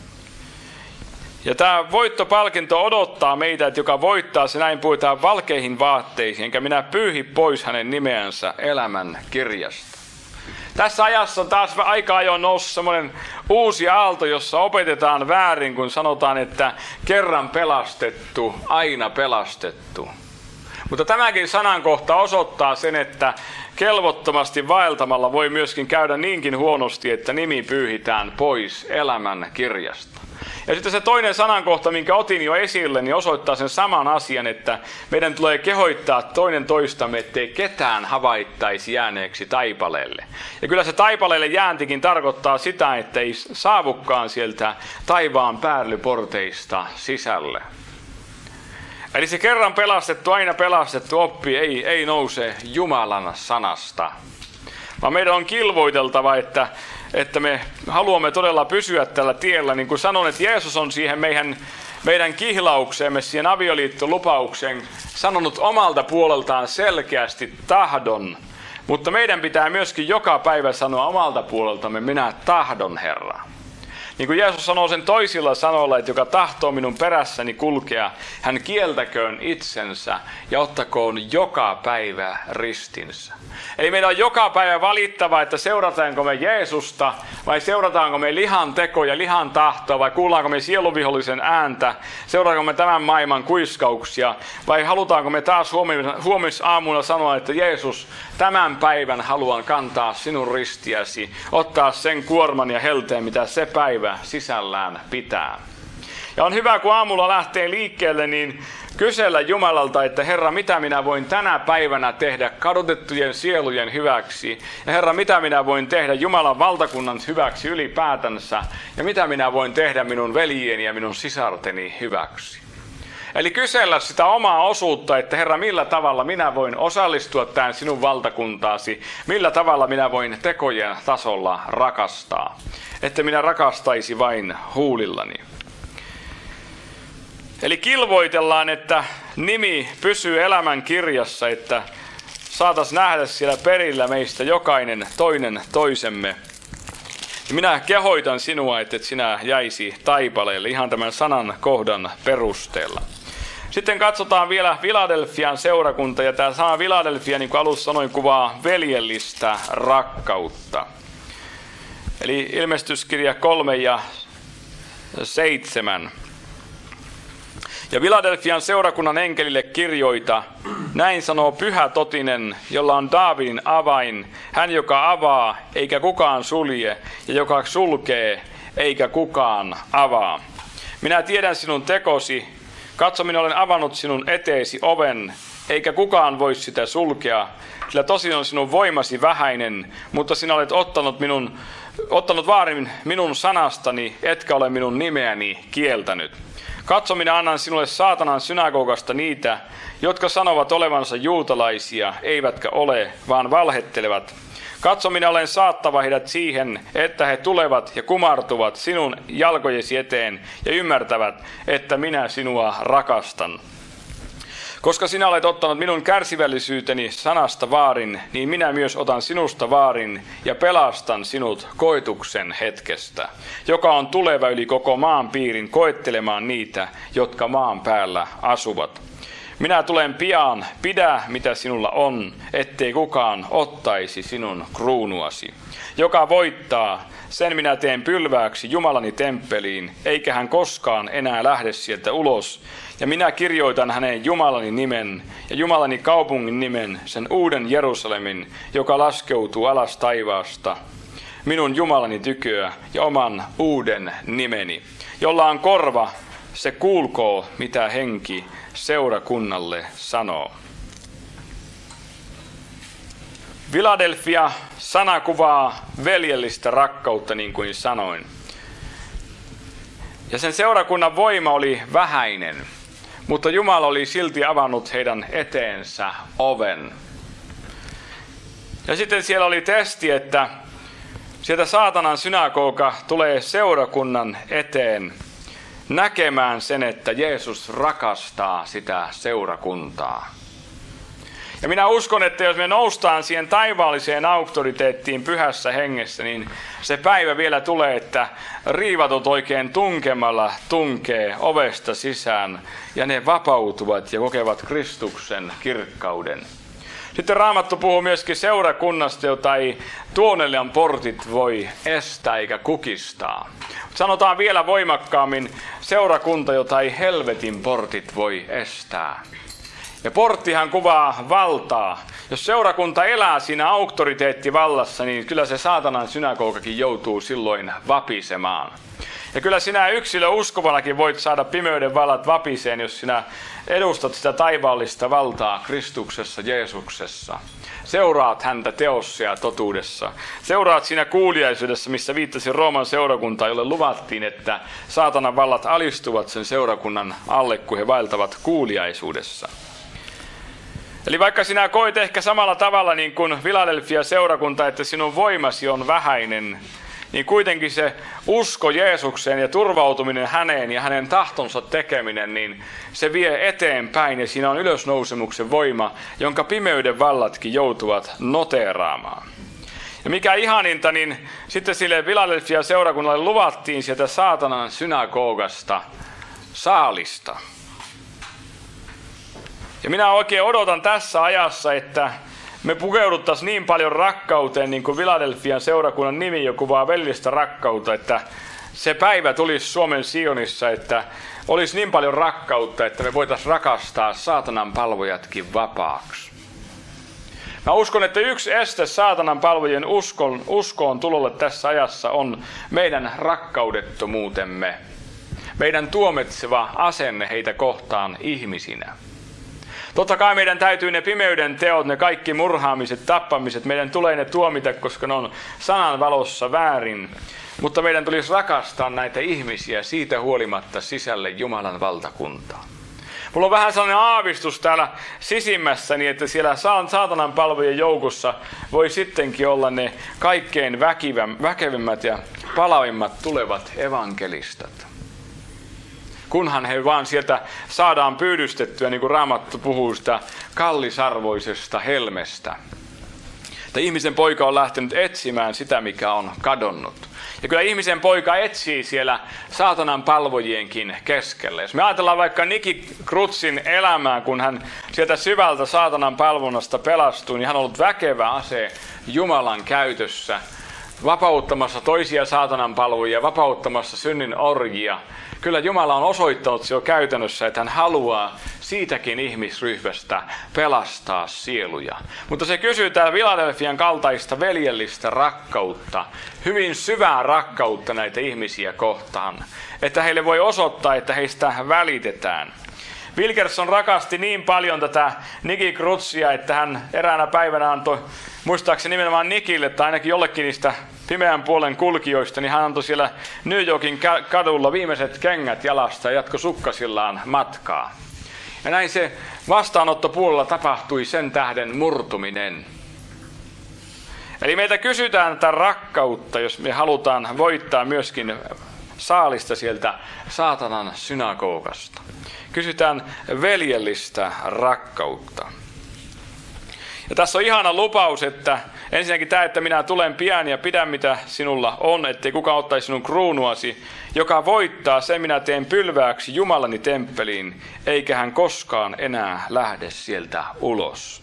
Ja tämä voittopalkinto odottaa meitä, että joka voittaa, se näin puhutaan valkeihin vaatteisiin, enkä minä pyyhi pois hänen nimeänsä elämän kirjasta. Tässä ajassa on taas aika ajoin noussut semmoinen uusi aalto, jossa opetetaan väärin, kun sanotaan, että kerran pelastettu, aina pelastettu. Mutta tämäkin sanankohta osoittaa sen, että kelvottomasti vaeltamalla voi myöskin käydä niinkin huonosti, että nimi pyyhitään pois elämän kirjasta. Ja sitten se toinen sanankohta, minkä otin jo esille, niin osoittaa sen saman asian, että meidän tulee kehoittaa toinen toistamme, ettei ketään havaittaisi jääneeksi taipaleelle. Ja kyllä se taipaleelle jääntikin tarkoittaa sitä, että ei saavukaan sieltä taivaan päällyporteista sisälle. Eli se kerran pelastettu, aina pelastettu oppi ei nouse Jumalan sanasta, vaan meidän on kilvoiteltava, että me haluamme todella pysyä tällä tiellä. Niin kuin sanon, että Jeesus on siihen meidän kihlaukseemme, siihen avioliittolupaukseen sanonut omalta puoleltaan selkeästi tahdon. Mutta meidän pitää myöskin joka päivä sanoa omalta puoleltamme, minä tahdon Herra. Niin kuin Jeesus sanoo sen toisilla sanoilla, että joka tahtoo minun perässäni kulkea, hän kieltäköön itsensä ja ottakoon joka päivä ristinsä. Eli meidän on joka päivä valittava, että seurataanko me Jeesusta vai seurataanko me lihan tekoja, lihan tahtoa vai kuullaanko me sieluvihollisen ääntä, seurataanko me tämän maailman kuiskauksia vai halutaanko me taas huomisaamuna sanoa, että Jeesus, tämän päivän haluan kantaa sinun ristiäsi, ottaa sen kuorman ja helteen, mitä se päivä sisällään pitää. Ja on hyvä, kun aamulla lähtee liikkeelle, niin kysellä Jumalalta, että Herra, mitä minä voin tänä päivänä tehdä kadotettujen sielujen hyväksi? Ja Herra, mitä minä voin tehdä Jumalan valtakunnan hyväksi ylipäätänsä? Ja mitä minä voin tehdä minun veljieni ja minun sisarteni hyväksi? Eli kysellä sitä omaa osuutta, että Herra, millä tavalla minä voin osallistua tähän sinun valtakuntaasi? Millä tavalla minä voin tekojen tasolla rakastaa? Että minä rakastaisi vain huulillani. Eli kilvoitellaan, että nimi pysyy elämän kirjassa, että saataisiin nähdä siellä perillä meistä jokainen toinen toisemme. Ja minä kehoitan sinua, että sinä jäisi taipaleelle ihan tämän sanan kohdan perusteella. Sitten katsotaan vielä Filadelfian seurakunta, ja tämä sana Filadelfia, niin kuin alussa sanoin, kuvaa veljellistä rakkautta. Eli ilmestyskirja 3:7. Ja Filadelfian seurakunnan enkelille kirjoita, näin sanoo Pyhä Totinen, jolla on Daavidin avain, hän joka avaa, eikä kukaan sulje, ja joka sulkee, eikä kukaan avaa. Minä tiedän sinun tekosi, katso, minä olen avannut sinun eteesi oven, eikä kukaan voi sitä sulkea, sillä tosin on sinun voimasi vähäinen, mutta sinä olet ottanut vaarin minun sanastani, etkä ole minun nimeäni kieltänyt. Katso, minä annan sinulle saatanan synagogasta niitä, jotka sanovat olevansa juutalaisia, eivätkä ole, vaan valhettelevat. Katso, minä olen saattava heidät siihen, että he tulevat ja kumartuvat sinun jalkojesi eteen ja ymmärtävät, että minä sinua rakastan. Koska sinä olet ottanut minun kärsivällisyyteni sanasta vaarin, niin minä myös otan sinusta vaarin ja pelastan sinut koetuksen hetkestä, joka on tuleva yli koko maan piirin koettelemaan niitä, jotka maan päällä asuvat. Minä tulen pian, pidä mitä sinulla on, ettei kukaan ottaisi sinun kruunuasi. Joka voittaa, sen minä teen pylvääksi Jumalani temppeliin, eikä hän koskaan enää lähde sieltä ulos. Ja minä kirjoitan hänen Jumalani nimen ja Jumalani kaupungin nimen, sen uuden Jerusalemin, joka laskeutuu alas taivaasta, minun Jumalani tyköä ja oman uuden nimeni. Jolla on korva, se kuulkoo, mitä henki seurakunnalle sanoo. Philadelphia sana kuvaa veljellistä rakkautta, niin kuin sanoin. Ja sen seurakunnan voima oli vähäinen, mutta Jumala oli silti avannut heidän eteensä oven. Ja sitten siellä oli testi, että sieltä saatanan synagoga tulee seurakunnan eteen näkemään sen, että Jeesus rakastaa sitä seurakuntaa. Ja minä uskon, että jos me noustaan siihen taivaalliseen auktoriteettiin pyhässä hengessä, niin se päivä vielä tulee, että riivatut oikein tunkemalla tunkee ovesta sisään ja ne vapautuvat ja kokevat Kristuksen kirkkauden. Sitten Raamattu puhuu myöskin seurakunnasta, jota ei tuonelijan portit voi estää eikä kukistaa. Sanotaan vielä voimakkaammin seurakunta, jota ei helvetin portit voi estää. Ja porttihan kuvaa valtaa. Jos seurakunta elää siinä auktoriteettivallassa, niin kyllä se saatanan synagogakin joutuu silloin vapisemaan. Ja kyllä sinä yksilö uskovanakin voit saada pimeyden vallat vapiseen, jos sinä edustat sitä taivaallista valtaa Kristuksessa, Jeesuksessa. Seuraat häntä teossa ja totuudessa. Seuraat siinä kuuliaisuudessa, missä viittasi Rooman seurakuntaan, jolle luvattiin, että saatanan vallat alistuvat sen seurakunnan alle, kun he vaeltavat kuuliaisuudessa. Eli vaikka sinä koet ehkä samalla tavalla niin kuin Philadelphia seurakunta, että sinun voimasi on vähäinen, niin kuitenkin se usko Jeesukseen ja turvautuminen häneen ja hänen tahtonsa tekeminen, niin se vie eteenpäin ja siinä on ylösnousemuksen voima, jonka pimeyden vallatkin joutuvat noteeraamaan. Ja mikä ihaninta, niin sitten sille Philadelphia seurakunnalle luvattiin sieltä saatanan synagogasta saalista. Ja minä oikein odotan tässä ajassa, että me pukeuduttaisiin niin paljon rakkauteen, niin kuin Philadelphian seurakunnan nimi jo kuvaa velillistä rakkautta, että se päivä tulisi Suomen Sionissa, että olisi niin paljon rakkautta, että me voitaisiin rakastaa saatanan palvojatkin vapaaksi. Mä uskon, että yksi este saatanan palvojien uskoon tulolle tässä ajassa on meidän rakkaudettomuutemme, meidän tuomitseva asenne heitä kohtaan ihmisinä. Totta kai meidän täytyy ne pimeyden teot, ne kaikki murhaamiset, tappamiset, meidän tulee ne tuomita, koska ne on sanan valossa väärin. Mutta meidän tulisi rakastaa näitä ihmisiä siitä huolimatta sisälle Jumalan valtakuntaan. Mulla on vähän sellainen aavistus täällä sisimmässäni, että siellä saatanan palvojien joukossa voi sittenkin olla ne kaikkein väkevimmät ja palavimmat tulevat evankelistat. Kunhan he vaan sieltä saadaan pyydystettyä, niin kuin Raamattu puhuu sitä kallisarvoisesta helmestä. Että ihmisen poika on lähtenyt etsimään sitä, mikä on kadonnut. Ja kyllä ihmisen poika etsii siellä saatanan palvojienkin keskellä. Jos me ajatellaan vaikka Nicky Crutzin elämää, kun hän sieltä syvältä saatanan palvonnasta pelastui, niin hän on ollut väkevä ase Jumalan käytössä, vapauttamassa toisia saatanan palvojia, vapauttamassa synnin orjia. Kyllä Jumala on osoittanut jo käytännössä, että hän haluaa siitäkin ihmisryhmästä pelastaa sieluja. Mutta se kysyy täällä Philadelphian kaltaista veljellistä rakkautta, hyvin syvää rakkautta näitä ihmisiä kohtaan, että heille voi osoittaa, että heistä välitetään. Wilkerson rakasti niin paljon tätä Nicky Crutzia, että hän eräänä päivänä antoi, muistaakseni nimenomaan Nickille tai ainakin jollekin niistä pimeän puolen kulkijoista, niin hän antoi siellä New Yorkin kadulla viimeiset kengät jalasta ja jatkoi sukkasillaan matkaa. Ja näin se vastaanottopuolella tapahtui sen tähden murtuminen. Eli meiltä kysytään tätä rakkautta, jos me halutaan voittaa myöskin saalista sieltä saatanan synagogasta. Kysytään veljellistä rakkautta. Ja tässä on ihana lupaus, että ensinnäkin tämä, että minä tulen pian ja pidän mitä sinulla on, ettei kukaan ottaisi sinun kruunuasi, joka voittaa, sen minä teen pylvääksi Jumalani temppeliin, eikä hän koskaan enää lähde sieltä ulos.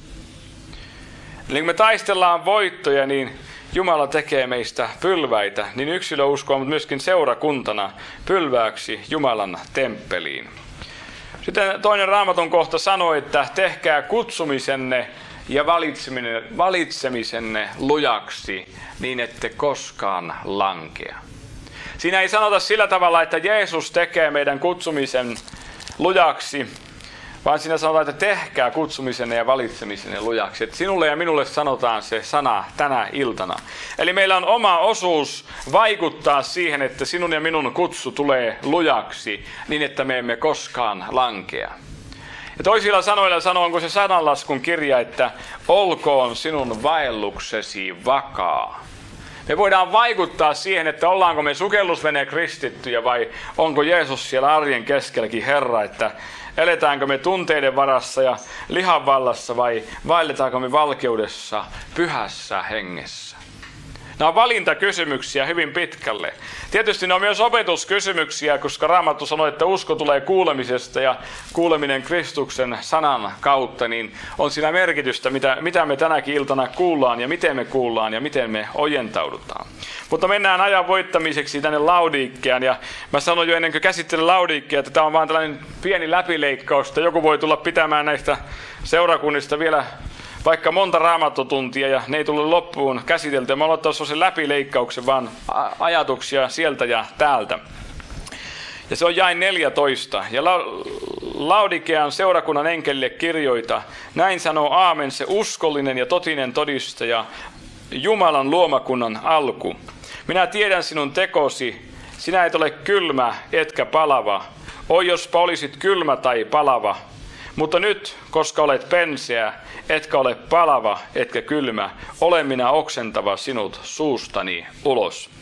Eli kun me taistellaan voittoja, niin Jumala tekee meistä pylväitä, niin yksilöuskoa, mutta myöskin seurakuntana pylvääksi Jumalan temppeliin. Sitten toinen Raamatun kohta sanoi, että tehkää kutsumisenne ja valitsemisenne lujaksi, niin ette koskaan lankea. Siinä ei sanota sillä tavalla, että Jeesus tekee meidän kutsumisen lujaksi, vaan siinä sanotaan, että tehkää kutsumisenne ja valitsemisenne lujaksi. Että sinulle ja minulle sanotaan se sana tänä iltana. Eli meillä on oma osuus vaikuttaa siihen, että sinun ja minun kutsu tulee lujaksi, niin että me emme koskaan lankea. Ja toisilla sanoilla onko se sananlaskun kirja, että olkoon sinun vaelluksesi vakaa. Me voidaan vaikuttaa siihen, että ollaanko me sukellusveneen kristittyjä vai onko Jeesus siellä arjen keskelläkin Herra, että eletäänkö me tunteiden varassa ja lihan vallassa vai vaelletaanko me valkeudessa pyhässä hengessä. Nämä on valintakysymyksiä hyvin pitkälle. Tietysti ne on myös opetuskysymyksiä, koska Raamattu sanoo, että usko tulee kuulemisesta ja kuuleminen Kristuksen sanan kautta, niin on siinä merkitystä, mitä me tänäkin iltana kuullaan ja miten me ojentaudutaan. Mutta mennään ajan voittamiseksi tänne Laodikeaan, ja mä sanoin jo ennen kuin käsittelen Laodikea, että tämä on vaan tällainen pieni läpileikkaus, että joku voi tulla pitämään näistä seurakunnista vielä vaikka monta raamattotuntia ja ne ei tule loppuun käsiteltyä. Mä aloitan sen läpileikkauksen, vaan ajatuksia sieltä ja täältä. Ja se on jae 14. Ja Laodikean seurakunnan enkelille kirjoita. Näin sanoo Aamen, se uskollinen ja totinen todistaja, Jumalan luomakunnan alku. Minä tiedän sinun tekosi. Sinä et ole kylmä etkä palava. Oi, jospa olisit kylmä tai palava. Mutta nyt, koska olet penseä, etkä ole palava, etkä kylmä, olen minä oksentava sinut suustani ulos.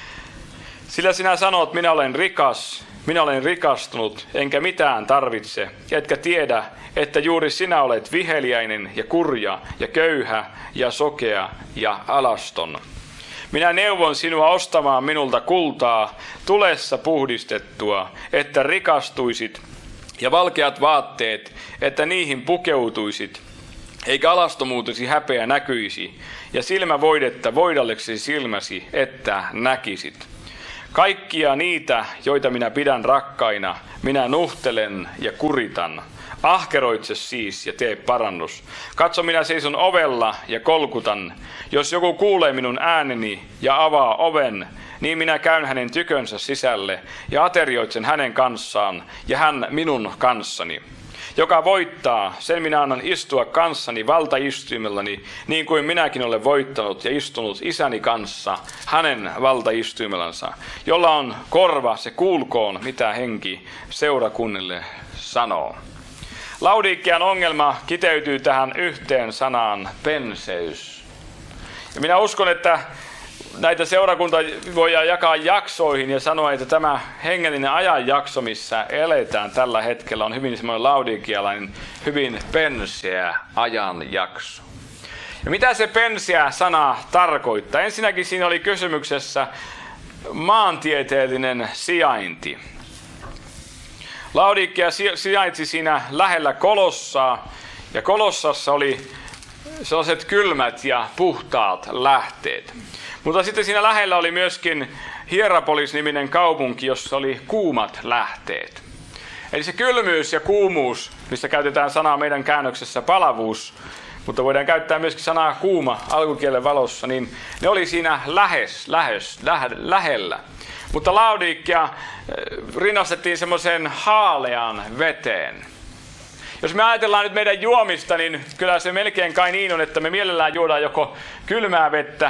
Sillä sinä sanot, minä olen rikas, minä olen rikastunut, enkä mitään tarvitse, etkä tiedä, että juuri sinä olet viheliäinen ja kurja ja köyhä ja sokea ja alaston. Minä neuvon sinua ostamaan minulta kultaa, tulessa puhdistettua, että rikastuisit, ja valkeat vaatteet, että niihin pukeutuisit, eikä alastomuutesi häpeä näkyisi, ja silmävoidetta voidalleksi silmäsi, että näkisit. Kaikkia niitä, joita minä pidän rakkaina, minä nuhtelen ja kuritan. Ahkeroitse siis ja tee parannus. Katso, minä seison ovella ja kolkutan. Jos joku kuulee minun ääneni ja avaa oven, niin minä käyn hänen tykönsä sisälle ja aterioitsen hänen kanssaan ja hän minun kanssani. Joka voittaa, sen minä annan istua kanssani valtaistuimellani, niin kuin minäkin olen voittanut ja istunut isäni kanssa hänen valtaistuimellansa. Jolla on korva, se kuulkoon, mitä henki seurakunnille sanoo. Laodikean ongelma kiteytyy tähän yhteen sanaan, penseys. Ja minä uskon, että näitä seurakuntia voidaan jakaa jaksoihin ja sanoa, että tämä hengellinen ajanjakso, missä eletään tällä hetkellä, on hyvin semmoinen laodikealainen, hyvin penseä ajanjakso. Ja mitä se penseä sana tarkoittaa? Ensinnäkin siinä oli kysymyksessä maantieteellinen sijainti. Laodikea sijaitsi siinä lähellä Kolossaa, ja Kolossassa oli sellaiset kylmät ja puhtaat lähteet. Mutta sitten siinä lähellä oli myöskin Hierapolis-niminen kaupunki, jossa oli kuumat lähteet. Eli se kylmyys ja kuumuus, mistä käytetään sanaa meidän käännöksessä palavuus, mutta voidaan käyttää myöskin sanaa kuuma alkukielen valossa, niin ne oli siinä lähellä. Mutta Laodikea rinnastettiin semmoiseen haaleaan veteen. Jos me ajatellaan nyt meidän juomista, niin kyllä se melkein kai niin on, että me mielellään juodaan joko kylmää vettä,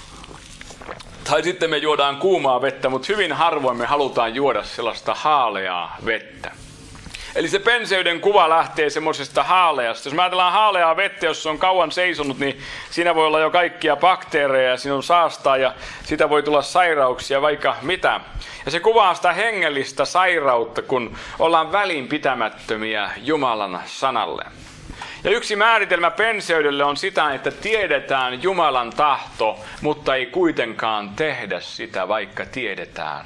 tai sitten me juodaan kuumaa vettä, mutta hyvin harvoin me halutaan juoda sellaista haaleaa vettä. Eli se penseyden kuva lähtee semmoisesta haaleasta. Jos me ajatellaan haaleaa vettä, jos se on kauan seisonut, niin siinä voi olla jo kaikkia bakteereja ja siinä on saastaa ja sitä voi tulla sairauksia, vaikka mitä. Ja se kuvaa sitä hengellistä sairautta, kun ollaan välinpitämättömiä Jumalan sanalle. Ja yksi määritelmä penseydelle on sitä, että tiedetään Jumalan tahto, mutta ei kuitenkaan tehdä sitä, vaikka tiedetään.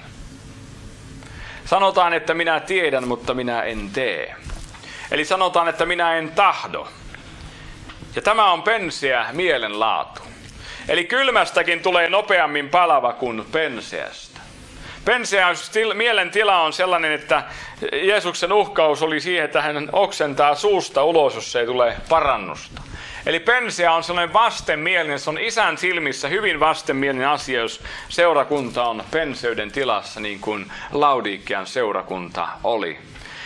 Sanotaan, että minä tiedän, mutta minä en tee. Eli sanotaan, että minä en tahdo. Ja tämä on penseä mielenlaatu. Eli kylmästäkin tulee nopeammin palava kuin penseästä. Penseä mielentila on sellainen, että Jeesuksen uhkaus oli siihen, että hän oksentaa suusta ulos, jos ei tule parannusta. Eli penseä on sellainen vastenmielinen, se on Isän silmissä hyvin vastenmielinen asia, jos seurakunta on penseyden tilassa, niin kuin Laodikean seurakunta oli.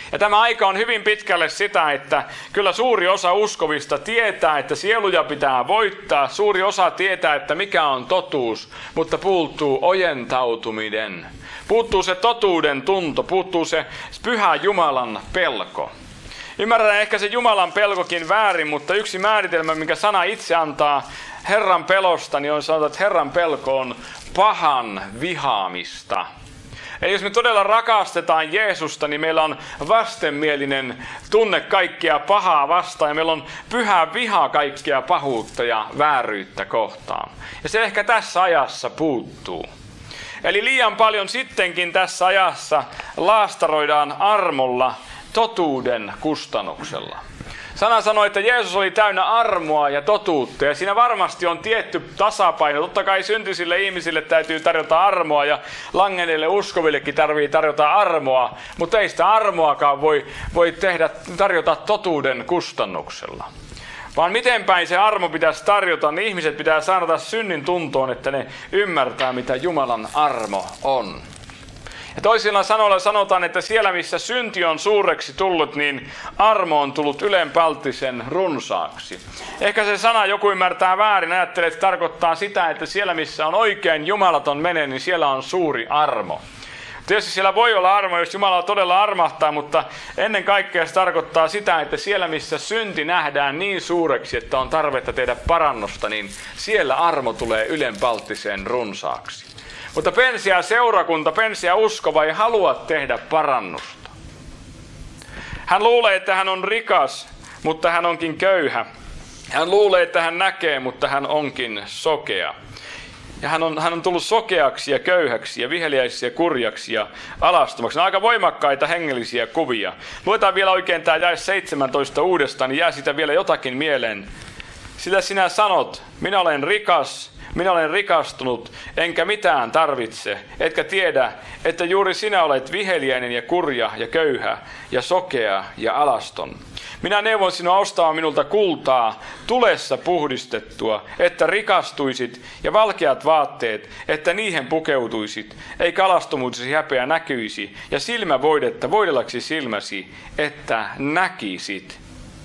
Ja tämä aika on hyvin pitkälle sitä, että kyllä suuri osa uskovista tietää, että sieluja pitää voittaa. Suuri osa tietää, että mikä on totuus, mutta puuttuu ojentautuminen. Puuttuu se totuuden tunto, puuttuu se pyhä Jumalan pelko. Ymmärretään ehkä se Jumalan pelkokin väärin, mutta yksi määritelmä, minkä sana itse antaa Herran pelosta, niin on sanottu, että Herran pelko on pahan vihaamista. Eli jos me todella rakastetaan Jeesusta, niin meillä on vastenmielinen tunne kaikkea pahaa vastaan. Ja meillä on pyhä viha kaikkea pahuutta ja vääryyttä kohtaan. Ja se ehkä tässä ajassa puuttuu. Eli liian paljon sittenkin tässä ajassa laastaroidaan armolla totuuden kustannuksella. Sana sanoi, että Jeesus oli täynnä armoa ja totuutta, ja siinä varmasti on tietty tasapaino. Totta kai syntisille ihmisille täytyy tarjota armoa, ja langenneille uskovillekin tarvitsee tarjota armoa, mutta ei sitä armoakaan voi tarjota totuuden kustannuksella. Vaan miten päin se armo pitäisi tarjota, niin ihmiset pitää saada synnin tuntoon, että ne ymmärtää, mitä Jumalan armo on. Ja toisilla sanoilla sanotaan, että siellä missä synti on suureksi tullut, niin armo on tullut ylenpalttisen runsaaksi. Ehkä se sana joku ymmärtää väärin, ajattelee, että tarkoittaa sitä, että siellä missä on oikein jumalaton mene, niin siellä on suuri armo. Tietysti siellä voi olla armo, jos Jumala todella armahtaa, mutta ennen kaikkea se tarkoittaa sitä, että siellä missä synti nähdään niin suureksi, että on tarvetta tehdä parannusta, niin siellä armo tulee ylenpalttiseen runsaaksi. Mutta penseä seurakunta, penseä uskova ei halua tehdä parannusta. Hän luulee, että hän on rikas, mutta hän onkin köyhä. Hän luulee, että hän näkee, mutta hän onkin sokea. Ja hän on tullut sokeaksi ja köyhäksi ja viheliäiseksi ja kurjaksi ja alastomaksi. Ne on aika voimakkaita hengellisiä kuvia. Luetaan vielä oikein tämä jae 17 uudestaan, niin jää sitä vielä jotakin mieleen. Sillä sinä sanot, minä olen rikas, minä olen rikastunut, enkä mitään tarvitse, etkä tiedä, että juuri sinä olet viheliäinen ja kurja ja köyhä ja sokea ja alaston. Minä neuvon sinua ostamaan minulta kultaa, tulessa puhdistettua, että rikastuisit, ja valkeat vaatteet, että niihin pukeutuisit, eikä alastomuutesi häpeä näkyisi, ja silmävoidetta voidellaksi silmäsi, että näkisit.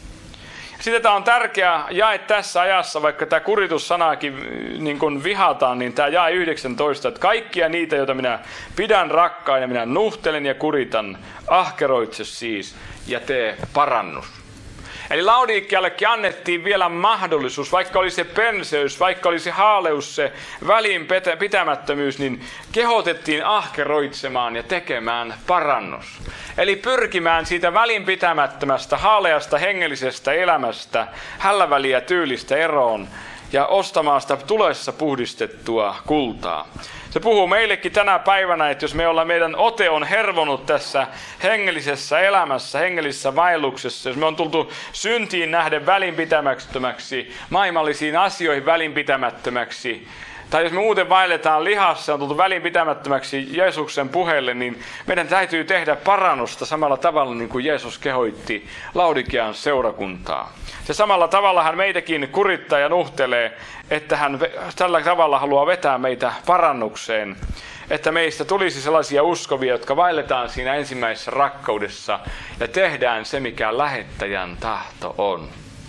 Sitten tämä on tärkeä jae tässä ajassa, vaikka tämä kuritussanaakin niin kuin vihataan, niin tämä jae 19, että kaikkia niitä, joita minä pidän rakkaina, minä nuhtelen ja kuritan, ahkeroitse siis ja tee parannus. Eli Laodiikkiallekin annettiin vielä mahdollisuus, vaikka oli se penseys, vaikka oli se haaleus, se välinpitämättömyys, niin kehotettiin ahkeroitsemaan ja tekemään parannus. Eli pyrkimään siitä välinpitämättömästä, haaleasta hengellisestä elämästä, hälläväliä tyylistä eroon ja ostamaan sitä tulessa puhdistettua kultaa. Se puhuu meillekin tänä päivänä, että jos meidän ote on hervonut tässä hengellisessä elämässä, hengellisessä vaelluksessa, jos me on tultu syntiin nähden välinpitämättömäksi, maailmallisiin asioihin välinpitämättömäksi, tai jos me muuten vaelletaan lihassa, on tultu välinpitämättömäksi Jeesuksen puheelle, niin meidän täytyy tehdä parannusta samalla tavalla, niin kuin Jeesus kehoitti Laodikian seurakuntaa. Se samalla tavalla hän meitäkin kurittaa ja nuhtelee, että hän tällä tavalla haluaa vetää meitä parannukseen, että meistä tulisi sellaisia uskovia, jotka vaelletaan siinä ensimmäisessä rakkaudessa ja tehdään se, mikä lähettäjän tahto on.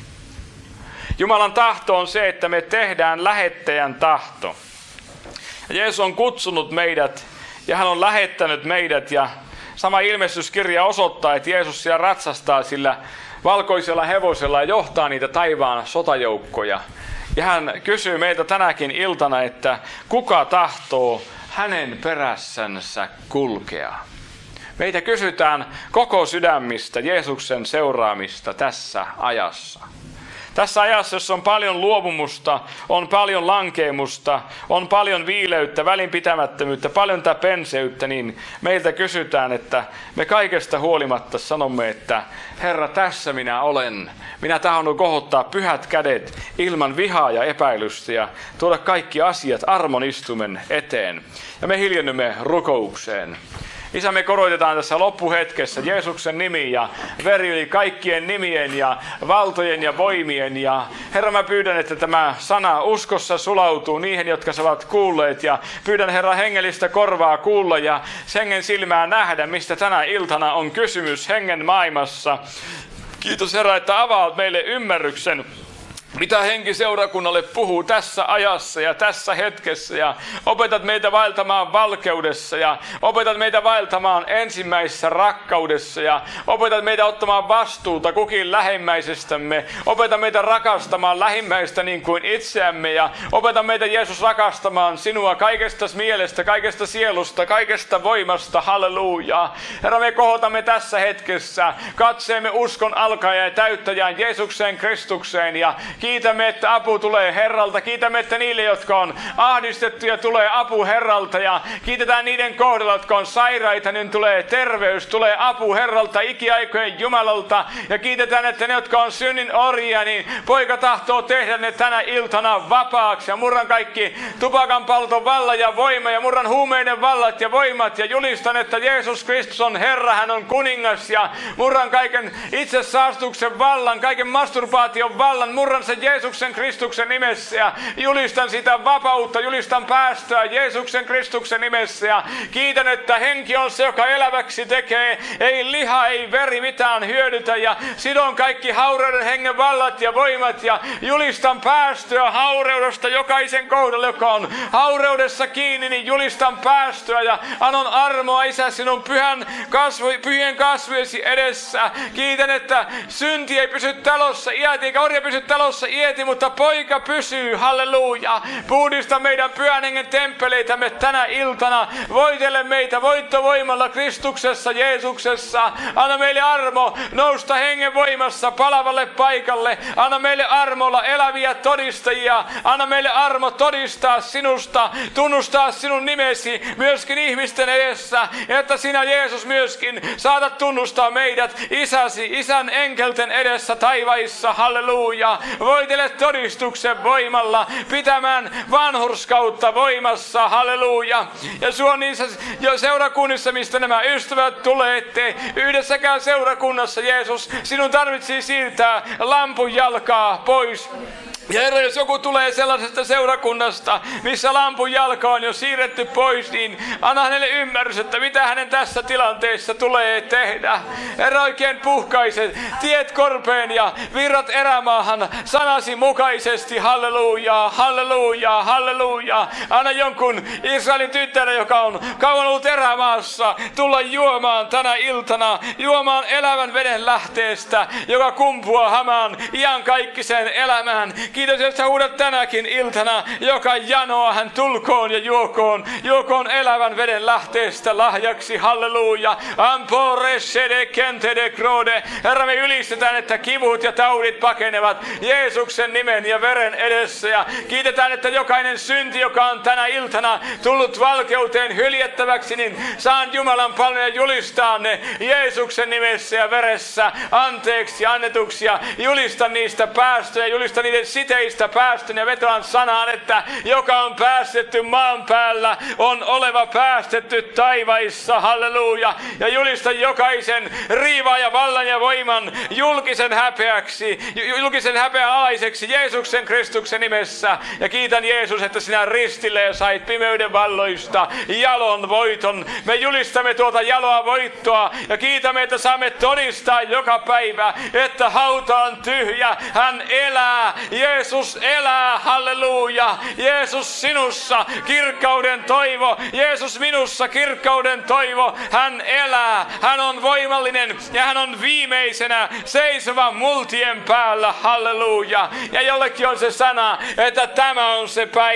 Jumalan tahto on se, että me tehdään lähettäjän tahto. Ja Jeesus on kutsunut meidät ja hän on lähettänyt meidät ja sama ilmestyskirja osoittaa, että Jeesus siellä ratsastaa sillä valkoisella hevosella ja johtaa niitä taivaan sotajoukkoja. Ja hän kysyy meiltä tänäkin iltana, että kuka tahtoo hänen perässänsä kulkea. Meitä kysytään koko sydämistä Jeesuksen seuraamista tässä ajassa. Tässä ajassa, jossa on paljon luopumusta, on paljon lankeemusta, on paljon viileyttä, välinpitämättömyyttä, paljon tätä penseyttä, niin meiltä kysytään, että me kaikesta huolimatta sanomme, että Herra, tässä minä olen. Minä tahdon kohottaa pyhät kädet ilman vihaa ja epäilystä ja tuoda kaikki asiat armon istumen eteen. Ja me hiljennymme rukoukseen. Isä, me korotetaan tässä loppuhetkessä Jeesuksen nimi ja veri yli kaikkien nimien ja valtojen ja voimien. Ja Herra, mä pyydän, että tämä sana uskossa sulautuu niihin, jotka sä ovat kuulleet. Ja pyydän, Herra, hengellistä korvaa kuulla ja hengen silmää nähdä, mistä tänä iltana on kysymys hengen maailmassa. Kiitos, Herra, että avaat meille ymmärryksen, mitä henki seurakunnalle puhuu tässä ajassa ja tässä hetkessä, ja opetat meitä vaeltamaan valkeudessa ja opetat meitä vaeltamaan ensimmäisessä rakkaudessa ja opetat meitä ottamaan vastuuta kukin lähimmäisestämme. Opeta meitä rakastamaan lähimmäistä niin kuin itseämme ja opeta meitä, Jeesus, rakastamaan sinua kaikesta mielestä, kaikesta sielusta, kaikesta voimasta. Halleluja. Herra, me kohotamme tässä hetkessä katseemme uskon alkaja ja täyttäjään Jeesukseen Kristukseen ja kiitämme, että apu tulee Herralta. Kiitämme, että niille, jotka on ahdistettuja, tulee apu Herralta. Ja kiitetään niiden kohdalla, jotka on sairaita, niin tulee terveys, tulee apu Herralta, ikiaikojen Jumalalta. Ja kiitetään, että ne, jotka on synnin orjia, niin Poika tahtoo tehdä ne tänä iltana vapaaksi. Ja murran kaikki tupakan palton vallan ja voima ja murran huumeiden vallat ja voimat. Ja julistan, että Jeesus Kristus on Herra, hän on kuningas. Ja murran kaiken itsesaastuksen vallan, kaiken masturbaation vallan, murran sen Jeesuksen Kristuksen nimessä ja julistan sitä vapautta, julistan päästöä Jeesuksen Kristuksen nimessä ja kiitän, että henki on se, joka eläväksi tekee, ei liha, ei veri mitään hyödytä ja sidon kaikki haureuden hengen vallat ja voimat ja julistan päästöä haureudesta jokaisen kohdalle, joka on haureudessa kiinni, niin julistan päästöä ja annan armoa, Isä, sinun pyhien kasvojesi edessä. Kiitän, että synti ei pysy talossa iäti, eikä orja pysy talossa ieti, mutta Poika pysyy, halleluja. Puhdista meidän pyhän hengen temppeleitämme tänä iltana. Voitele meitä voittovoimalla Kristuksessa, Jeesuksessa. Anna meille armo nousta hengen voimassa palavalle paikalle. Anna meille armolla eläviä todistajia. Anna meille armo todistaa sinusta, tunnustaa sinun nimesi myöskin ihmisten edessä, että sinä, Jeesus, myöskin saatat tunnustaa meidät isäsi, isän enkelten edessä taivaissa, halleluja. Voitele todistuksen voimalla, pitämään vanhurskautta voimassa, halleluja. Ja suon niissä seurakunnissa, mistä nämä ystävät tulette, yhdessäkään seurakunnassa, Jeesus, sinun tarvitsisi siirtää lampun jalkaa pois. Ja Herra, jos joku tulee sellaisesta seurakunnasta, missä lampun jalka on jo siirretty pois, niin anna hänelle ymmärrys, että mitä hänen tässä tilanteessa tulee tehdä. Herra, oikein puhkaise tiet korpeen ja virrat erämaahan sanasi mukaisesti. Halleluja, halleluja, halleluja. Anna jonkun Israelin tyttären, joka on kauan ollut erämaassa, tulla juomaan tänä iltana, juomaan elävän veden lähteestä, joka kumpuaa hamaan iankaikkiseen elämään. Kiitos, että sä huudat tänäkin iltana, joka janoa hän tulkoon ja juokoon elävän veden lähteestä lahjaksi. Halleluja. Ampore sede kente de crode. Herra, me ylistetään, että kivut ja taudit pakenevat Jeesuksen nimen ja veren edessä. Ja kiitetään, että jokainen synti, joka on tänä iltana tullut valkeuteen hyljettäväksi, niin saan Jumalan paljon julistaa ne Jeesuksen nimessä ja veressä anteeksi annetuksi ja julistan niistä päästöjä, julistan niiden siteistä päästön ja vetoan sanaan, että joka on päästetty maan päällä, on oleva päästetty taivaissa, halleluja. Ja julistan jokaisen riivaa ja vallan ja voiman julkisen häpeän alaiseksi Jeesuksen Kristuksen nimessä. Ja kiitän, Jeesus, että sinä ristille sait pimeyden valloista jalon voiton. Me julistamme tuota jaloa voittoa ja kiitämme, että saamme todistaa joka päivä, että hauta on tyhjä, hän elää. Jeesus elää, halleluja. Jeesus sinussa, kirkkauden toivo. Jeesus minussa, kirkkauden toivo. Hän elää, hän on voimallinen ja hän on viimeisenä seisova multien päällä, halleluja. Ja jollekin on se sana, että tämä on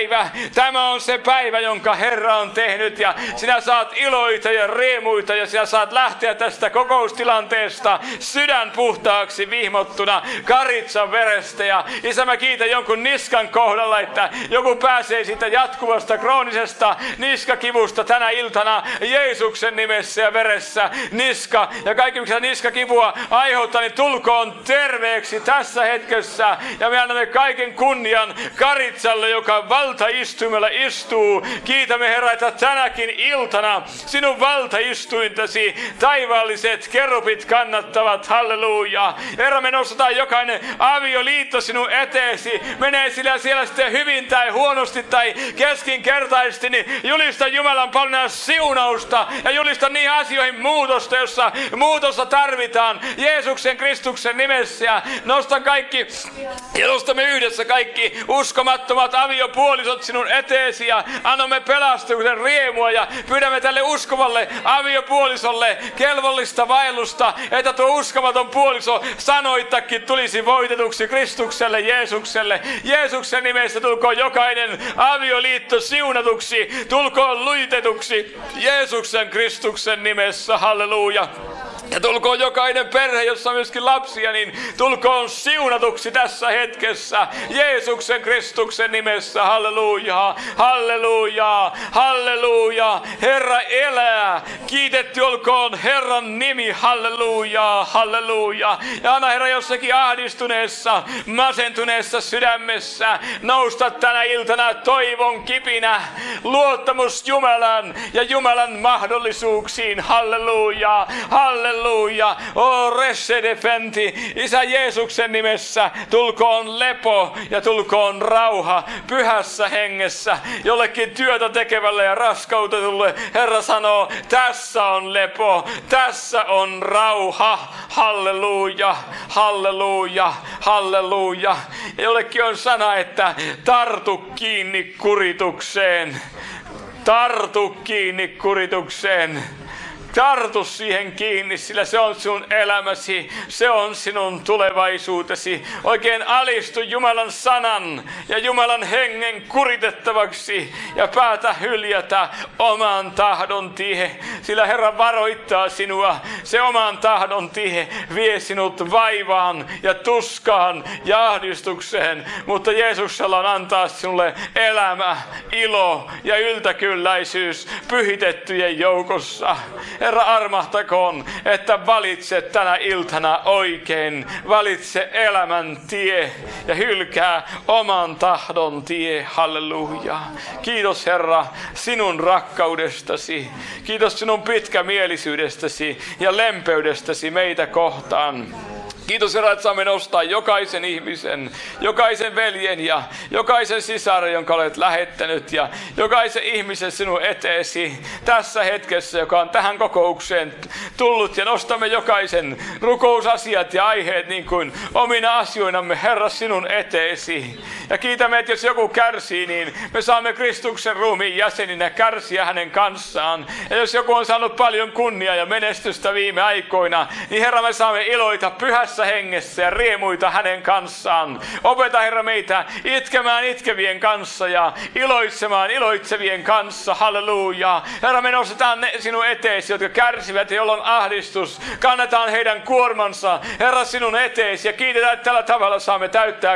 se päivä, jonka Herra on tehnyt ja sinä saat iloita ja riemuita ja sinä saat lähteä tästä kokoustilanteesta sydän puhtaaksi vihmottuna karitsan verestä. Ja Isä, mä kiitä jonkun niskan kohdalla, että joku pääsee siitä jatkuvasta kroonisesta niskakivusta tänä iltana Jeesuksen nimessä ja veressä. Niska ja kaikki, mikä niskakivua aiheuttaa, niin tulkoon terveeksi tässä hetkessä. Ja me annamme kaiken kunnian Karitsalle, joka valtaistuimella istuu. Kiitämme Herra, että tänäkin iltana sinun valtaistuintasi taivaalliset kerubit kannattavat. Halleluja. Herra, me nostetaan jokainen avioliitto sinun eteesi. Menee sillä siellä sitten hyvin tai huonosti tai keskinkertaisesti, niin julista Jumalan paljon siunausta ja julista niihin asioihin muutosta, jossa muutosta tarvitaan Jeesuksen Kristuksen nimessä. Ja nostan kaikki ja nostamme yhdessä kaikki uskomattomat aviopuolisot sinun eteesi ja annamme pelastuksen riemua ja pyydämme tälle uskovalle aviopuolisolle kelvollista vaellusta, että tuo uskomaton puoliso sanoittakin tulisi voitetuksi Kristukselle, Jeesukselle. Jeesuksen nimessä tulkoon jokainen avioliitto siunatuksi, tulkoon luitetuksi Jeesuksen Kristuksen nimessä. Halleluja. Ja tulkoon jokainen perhe, jossa on myöskin lapsia, niin tulkoon siunatuksi tässä hetkessä Jeesuksen Kristuksen nimessä. Halleluja, halleluja, halleluja. Herra elää. Kiitetty olkoon Herran nimi. Halleluja, halleluja. Ja anna Herra jossakin ahdistuneessa, masentuneessa sydämessä nousta tänä iltana toivon kipinä, luottamus Jumalan ja Jumalan mahdollisuuksiin. Halleluja, halleluja. O Resedefenti, Isä Jeesuksen nimessä, tulkoon lepo ja tulkoon rauha pyhässä hengessä. Jollekin työtä tekevälle ja raskautetulle Herra sanoo, tässä on lepo, tässä on rauha. Halleluja, halleluja, halleluja. Ja jollekin on sana, että tartu kiinni kuritukseen. Tartu kiinni kuritukseen. Tartu siihen kiinni, sillä se on sinun elämäsi, se on sinun tulevaisuutesi. Oikein alistu Jumalan sanan ja Jumalan hengen kuritettavaksi ja päätä hyljätä oman tahdon tie. Sillä Herra varoittaa sinua, se oman tahdon tie vie sinut vaivaan ja tuskaan ja ahdistukseen. Mutta Jeesuksella on antaa sinulle elämä, ilo ja yltäkylläisyys pyhitettyjen joukossa. Herra, armahtakoon, että valitse tänä iltana oikein. Valitse elämän tie ja hylkää oman tahdon tie. Halleluja. Kiitos Herra sinun rakkaudestasi. Kiitos sinun pitkämielisyydestäsi ja lempeydestäsi meitä kohtaan. Kiitos Herra, että saamme nostaa jokaisen ihmisen, jokaisen veljen ja jokaisen sisaren, jonka olet lähettänyt, ja jokaisen ihmisen sinun eteesi tässä hetkessä, joka on tähän kokoukseen tullut, ja nostamme jokaisen rukousasiat ja aiheet niin kuin omina asioinamme, Herra, sinun eteesi. Ja kiitämme, että jos joku kärsii, niin me saamme Kristuksen ruumiin jäseninä kärsiä hänen kanssaan. Ja jos joku on saanut paljon kunniaa ja menestystä viime aikoina, niin Herra, me saamme iloita pyhässä hengessä ja riemuita hänen kanssaan. Opeta Herra meitä itkemään itkevien kanssa ja iloitsemaan iloitsevien kanssa. Halleluja. Herra, me nostetaan ne sinun eteesi, jotka kärsivät ja joilla on ahdistus. Kannetaan heidän kuormansa, Herra, sinun eteesi ja kiitetään, että tällä tavalla saamme täyttää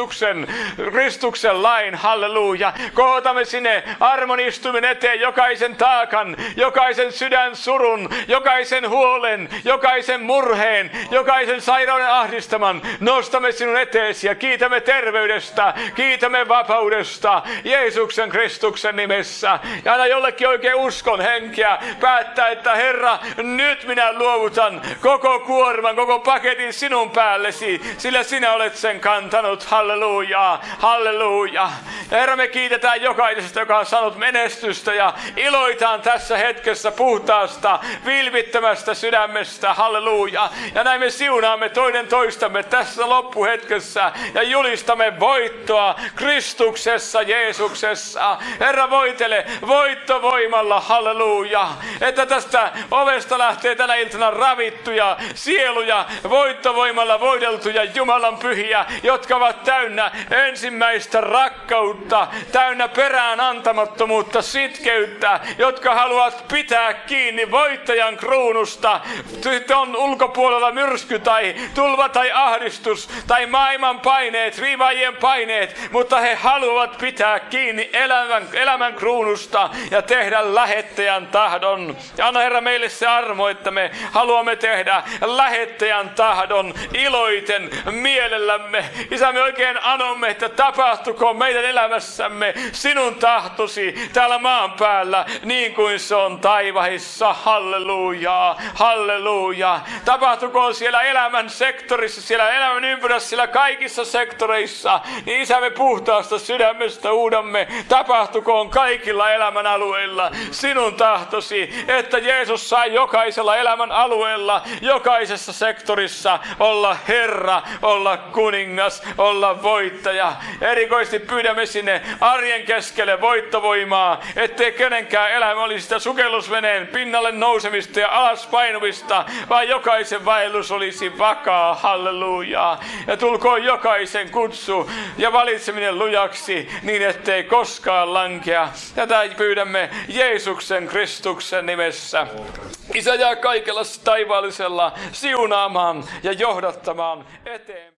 Kristuksen lain. Halleluja. Kohotamme sinne armon istuimen eteen jokaisen taakan, jokaisen sydän surun, jokaisen huolen, jokaisen murheen, jokaisen sairauden ahdistaman. Nostamme sinun eteesi ja kiitämme terveydestä, kiitämme vapaudesta Jeesuksen Kristuksen nimessä. Ja aina jollekin oikein uskon henkeä päättää, että Herra, nyt minä luovutan koko kuorman, koko paketin sinun päällesi, sillä sinä olet sen kantanut. Halleluja, halleluja. Ja Herra, me kiitetään jokaisesta, joka on saanut menestystä ja iloitaan tässä hetkessä puhtaasta, vilpittömästä sydämestä. Halleluja. Ja näin me siunaamme toinen toistamme tässä loppuhetkessä ja julistamme voittoa Kristuksessa, Jeesuksessa. Herra, voitele voittovoimalla. Halleluja. Että tästä ovesta lähtee tänä iltana ravittuja sieluja, voittovoimalla voideltuja Jumalan pyhiä, jotka ovat täynnä ensimmäistä rakkautta, täynnä perään antamattomuutta, sitkeyttä, jotka haluavat pitää kiinni voittajan kruunusta. Sitten on ulkopuolella myrsky tai tulva tai ahdistus tai maailman paineet, riivaajien paineet, mutta he haluavat pitää kiinni elämän kruunusta ja tehdä lähettäjän tahdon. Ja anna Herra meille se armo, että me haluamme tehdä lähettäjän tahdon iloiten mielellämme. Isä, me oikein anomme, että tapahtuko meidän elämässämme sinun tahtosi täällä maan päällä, niin kuin se on taivaissa. Halleluja, halleluja. Tapahtuko siellä elämän sektorissa, siellä elämän ympyrässä, siellä kaikissa sektoreissa, niin Isä, me puhtaasta sydämestä huudamme, tapahtukoon kaikilla elämän alueilla sinun tahtosi, että Jeesus saa jokaisella elämän alueella, jokaisessa sektorissa olla Herra, olla kuningas, olla voittaja. Erikoisesti pyydämme sinne arjen keskelle voittovoimaa, ettei kenenkään elämä olisi sitä sukellusveneen pinnalle nousemista ja alas painumista, vaan jokaisen vaellus olisi vakaa. Halleluja. Ja tulkoon jokaisen kutsu ja valitseminen lujaksi, niin ettei koskaan lankea. Tätä pyydämme Jeesuksen Kristuksen nimessä. Isä, jää kaikella taivaallisella siunaamaan ja johdattamaan eteen.